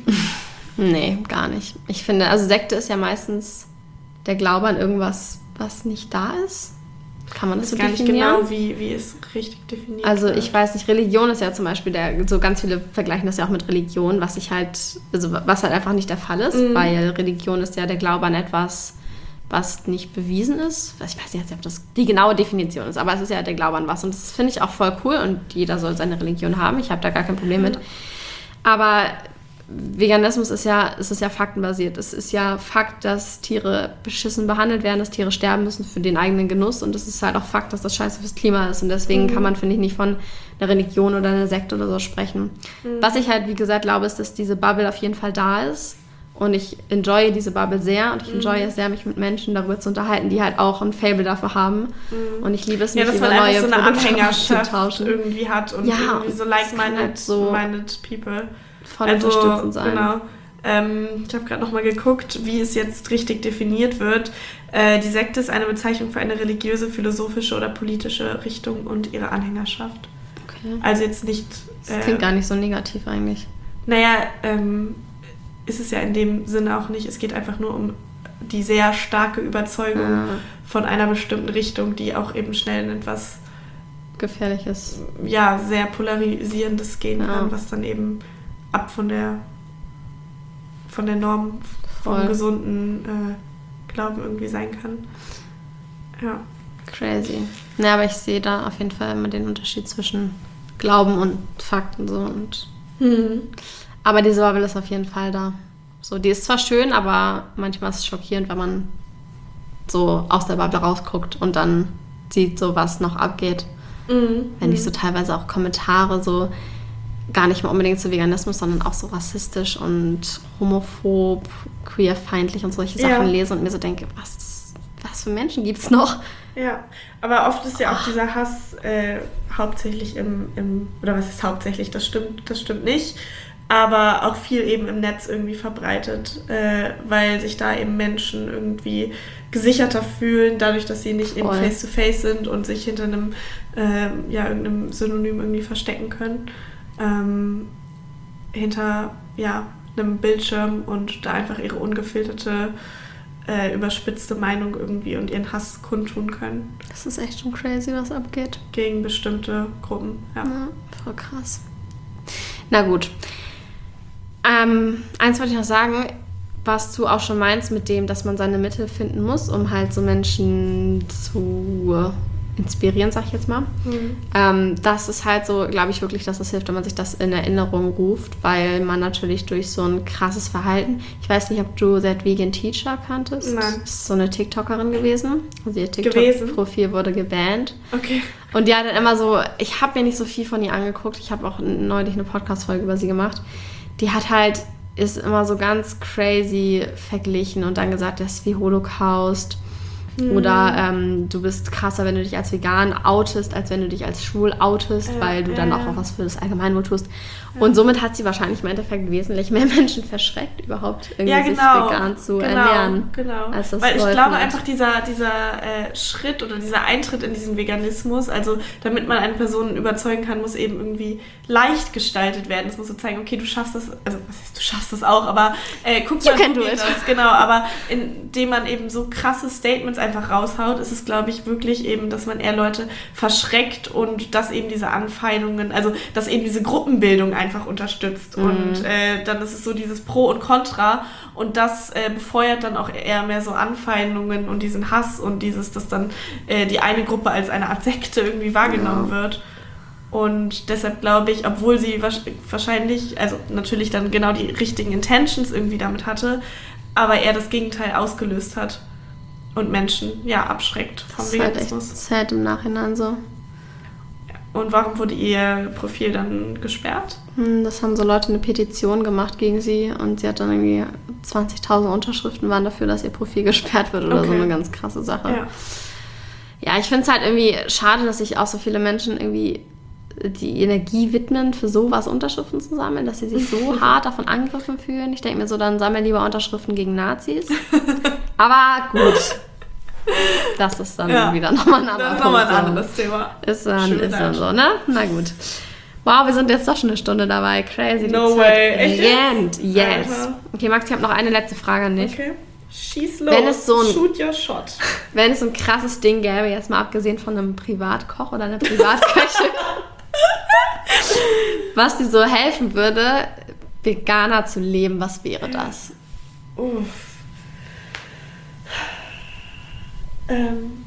Nee, gar nicht. Ich finde, also Sekte ist ja meistens der Glaube an irgendwas, was nicht da ist. Kann man das so definieren? Ich weiß gar nicht genau, wie, wie es richtig definiert Also wird. Ich weiß nicht, Religion ist ja zum Beispiel, der, so ganz viele vergleichen das ja auch mit Religion, was ich halt, also was halt einfach nicht der Fall ist, mhm. weil Religion ist ja der Glaube an etwas was nicht bewiesen ist. Ich weiß nicht, ob das die genaue Definition ist, aber es ist ja der Glaube an was. Und das finde ich auch voll cool und jeder soll seine Religion haben. Ich habe da gar kein Problem mit. Aber Veganismus ist ja, es ist ja faktenbasiert. Es ist ja Fakt, dass Tiere beschissen behandelt werden, dass Tiere sterben müssen für den eigenen Genuss. Und es ist halt auch Fakt, dass das scheiße fürs Klima ist. Und deswegen mhm. kann man, finde ich, nicht von einer Religion oder einer Sekte oder so sprechen. Mhm. Was ich halt, wie gesagt, glaube, ist, dass diese Bubble auf jeden Fall da ist. Und ich enjoye diese Bubble sehr und ich enjoye mhm. es sehr, mich mit Menschen darüber zu unterhalten, die halt auch ein Faible dafür haben. Mhm. Und ich liebe es, mich ja, über neue so eine Produkte zu tauschen. Irgendwie hat und ja, irgendwie so like-minded halt so minded people. Voll also, unterstützend sein. Genau. Ähm, ich habe gerade nochmal geguckt, wie es jetzt richtig definiert wird. Äh, die Sekte ist eine Bezeichnung für eine religiöse, philosophische oder politische Richtung und ihre Anhängerschaft. Okay. Also jetzt nicht... Das äh, klingt gar nicht so negativ eigentlich. Naja, ähm... ist es ja in dem Sinne auch nicht. Es geht einfach nur um die sehr starke Überzeugung ja. von einer bestimmten Richtung, die auch eben schnell in etwas Gefährliches, ja, sehr Polarisierendes gehen ja. kann, was dann eben ab von der von der Norm vom Voll. gesunden äh, Glauben irgendwie sein kann. Ja. Crazy. Ja, aber ich sehe da auf jeden Fall immer den Unterschied zwischen Glauben und Fakten so und hm. aber diese Bubble ist auf jeden Fall da. So, die ist zwar schön, aber manchmal ist es schockierend, wenn man so aus der Bubble rausguckt und dann sieht, so was noch abgeht. Mhm. Wenn ich so teilweise auch Kommentare so gar nicht mal unbedingt zu Veganismus, sondern auch so rassistisch und homophob, queerfeindlich und solche Sachen ja. lese und mir so denke, was, was für Menschen gibt's noch? Ja, aber oft ist ja auch dieser Hass äh, hauptsächlich im, im, oder was ist hauptsächlich, das stimmt, das stimmt nicht, aber auch viel eben im Netz irgendwie verbreitet, äh, weil sich da eben Menschen irgendwie gesicherter fühlen, dadurch, dass sie nicht eben face-to-face sind und sich hinter einem, äh, ja, irgendeinem Synonym irgendwie verstecken können, ähm, hinter, ja, einem Bildschirm und da einfach ihre ungefilterte, äh, überspitzte Meinung irgendwie und ihren Hass kundtun können. Das ist echt schon crazy, was abgeht. Gegen bestimmte Gruppen, ja. Ja, voll krass. Na gut. Ähm, eins wollte ich noch sagen, was du auch schon meinst mit dem, dass man seine Mitte finden muss, um halt so Menschen zu inspirieren, sag ich jetzt mal. Mhm. Ähm, das ist halt so, glaube ich wirklich, dass es hilft, wenn man sich das in Erinnerung ruft, weil man natürlich durch so ein krasses Verhalten, ich weiß nicht, ob du That Vegan Teacher kanntest. Nein. Das ist so eine TikTokerin gewesen. Also ihr TikTok-Profil wurde gebannt. Okay. Und die hat dann immer so, ich habe mir nicht so viel von ihr angeguckt, ich habe auch neulich eine Podcast-Folge über sie gemacht. Die hat halt, ist immer so ganz crazy verglichen und dann gesagt, das ist wie Holocaust. Mhm. Oder ähm, du bist krasser, wenn du dich als vegan outest, als wenn du dich als schwul outest, äh, weil du dann äh. auch was für das Allgemeinwohl tust. Ja. Und somit hat sie wahrscheinlich im Endeffekt wesentlich mehr Menschen verschreckt, überhaupt irgendwie ja, genau, sich vegan zu genau, ernähren. Genau. Als das weil ich glaube hat. einfach, dieser, dieser äh, Schritt oder dieser Eintritt in diesen Veganismus, also damit man eine Person überzeugen kann, muss eben irgendwie leicht gestaltet werden. Es muss so zeigen, okay, du schaffst das, also was heißt, du schaffst das auch, aber äh, guck mal, so geht das. Genau, aber indem man eben so krasse Statements einfach raushaut, ist es, glaube ich, wirklich eben, dass man eher Leute verschreckt und dass eben diese Anfeindungen, also dass eben diese Gruppenbildung einfach unterstützt. Mhm. Und äh, dann ist es so dieses Pro und Contra und das äh, befeuert dann auch eher mehr so Anfeindungen und diesen Hass und dieses, dass dann äh, die eine Gruppe als eine Art Sekte irgendwie wahrgenommen ja. wird. Und deshalb glaube ich, obwohl sie wahrscheinlich, also natürlich dann genau die richtigen Intentions irgendwie damit hatte, aber eher das Gegenteil ausgelöst hat und Menschen, ja, abschreckt vom das Veganismus. Das ist halt im Nachhinein so. Und warum wurde ihr Profil dann gesperrt? Das haben so Leute eine Petition gemacht gegen sie und sie hat dann irgendwie zwanzigtausend Unterschriften waren dafür, dass ihr Profil gesperrt wird oder okay. so eine ganz krasse Sache. Ja, ja ich finde es halt irgendwie schade, dass sich auch so viele Menschen irgendwie die Energie widmen, für sowas Unterschriften zu sammeln, dass sie sich so hart davon angegriffen fühlen. Ich denke mir so, dann sammel lieber Unterschriften gegen Nazis. Aber gut. Das ist dann ja. wieder nochmal ein anderes Thema. Das ist nochmal ein anderes Thema. Ist dann, ist dann so, ne? Na gut. Wow, wir sind jetzt doch schon eine Stunde dabei. Crazy. No way. Echt? End. Yes. Alter. Okay, Max, ich habe noch eine letzte Frage an dich. Okay. Schieß los. Wenn es so ein, Shoot your shot. Wenn es so ein krasses Ding gäbe, jetzt mal abgesehen von einem Privatkoch oder einer Privatköchin, was dir so helfen würde, veganer zu leben, was wäre das? Uff. Ähm,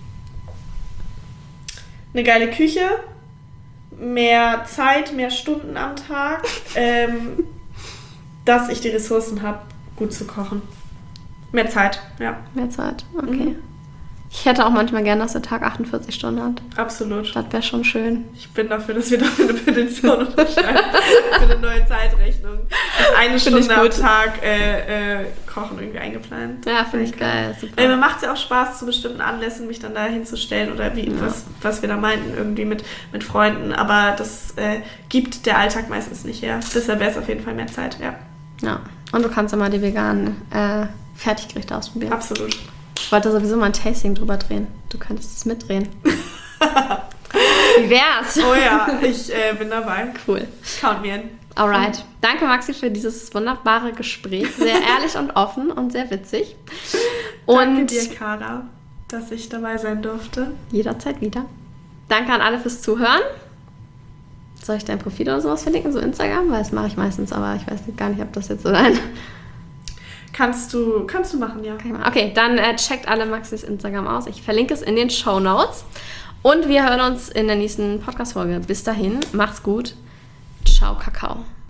eine geile Küche, mehr Zeit, mehr Stunden am Tag, ähm, dass ich die Ressourcen habe, gut zu kochen. Mehr Zeit, ja. Mehr Zeit, okay. Mhm. Ich hätte auch manchmal gerne, dass der Tag achtundvierzig Stunden hat. Absolut. Das wäre schon schön. Ich bin dafür, dass wir dafür eine Petition unterschreiben. Für eine neue Zeitrechnung. Ist eine Stunde am Tag äh, äh, Kochen irgendwie eingeplant. Ja, finde ich geil. Super. Äh, mir macht es ja auch Spaß, zu bestimmten Anlässen mich dann da hinzustellen oder wie, ja. was, was wir da meinten, irgendwie mit, mit Freunden. Aber das äh, gibt der Alltag meistens nicht her. Deshalb wäre es auf jeden Fall mehr Zeit, ja. Ja, und du kannst immer die veganen äh, Fertiggerichte ausprobieren. Absolut. Ich wollte sowieso mal ein Tasting drüber drehen. Du könntest es mitdrehen. Wie wär's? Oh ja, ich äh, bin dabei. Cool. Count me in. Alright. Danke, Maxi, für dieses wunderbare Gespräch. Sehr ehrlich und offen und sehr witzig. Und danke dir, Cara, dass ich dabei sein durfte. Jederzeit wieder. Danke an alle fürs Zuhören. Soll ich dein Profil oder sowas verlinken, so Instagram? Weil das mache ich meistens, aber ich weiß gar nicht, ob das jetzt so ein... Kannst du, kannst du machen, ja. Okay, dann äh, checkt alle Maxis Instagram aus. Ich verlinke es in den Shownotes. Und wir hören uns in der nächsten Podcast-Folge. Bis dahin, macht's gut. Ciao, Kakao.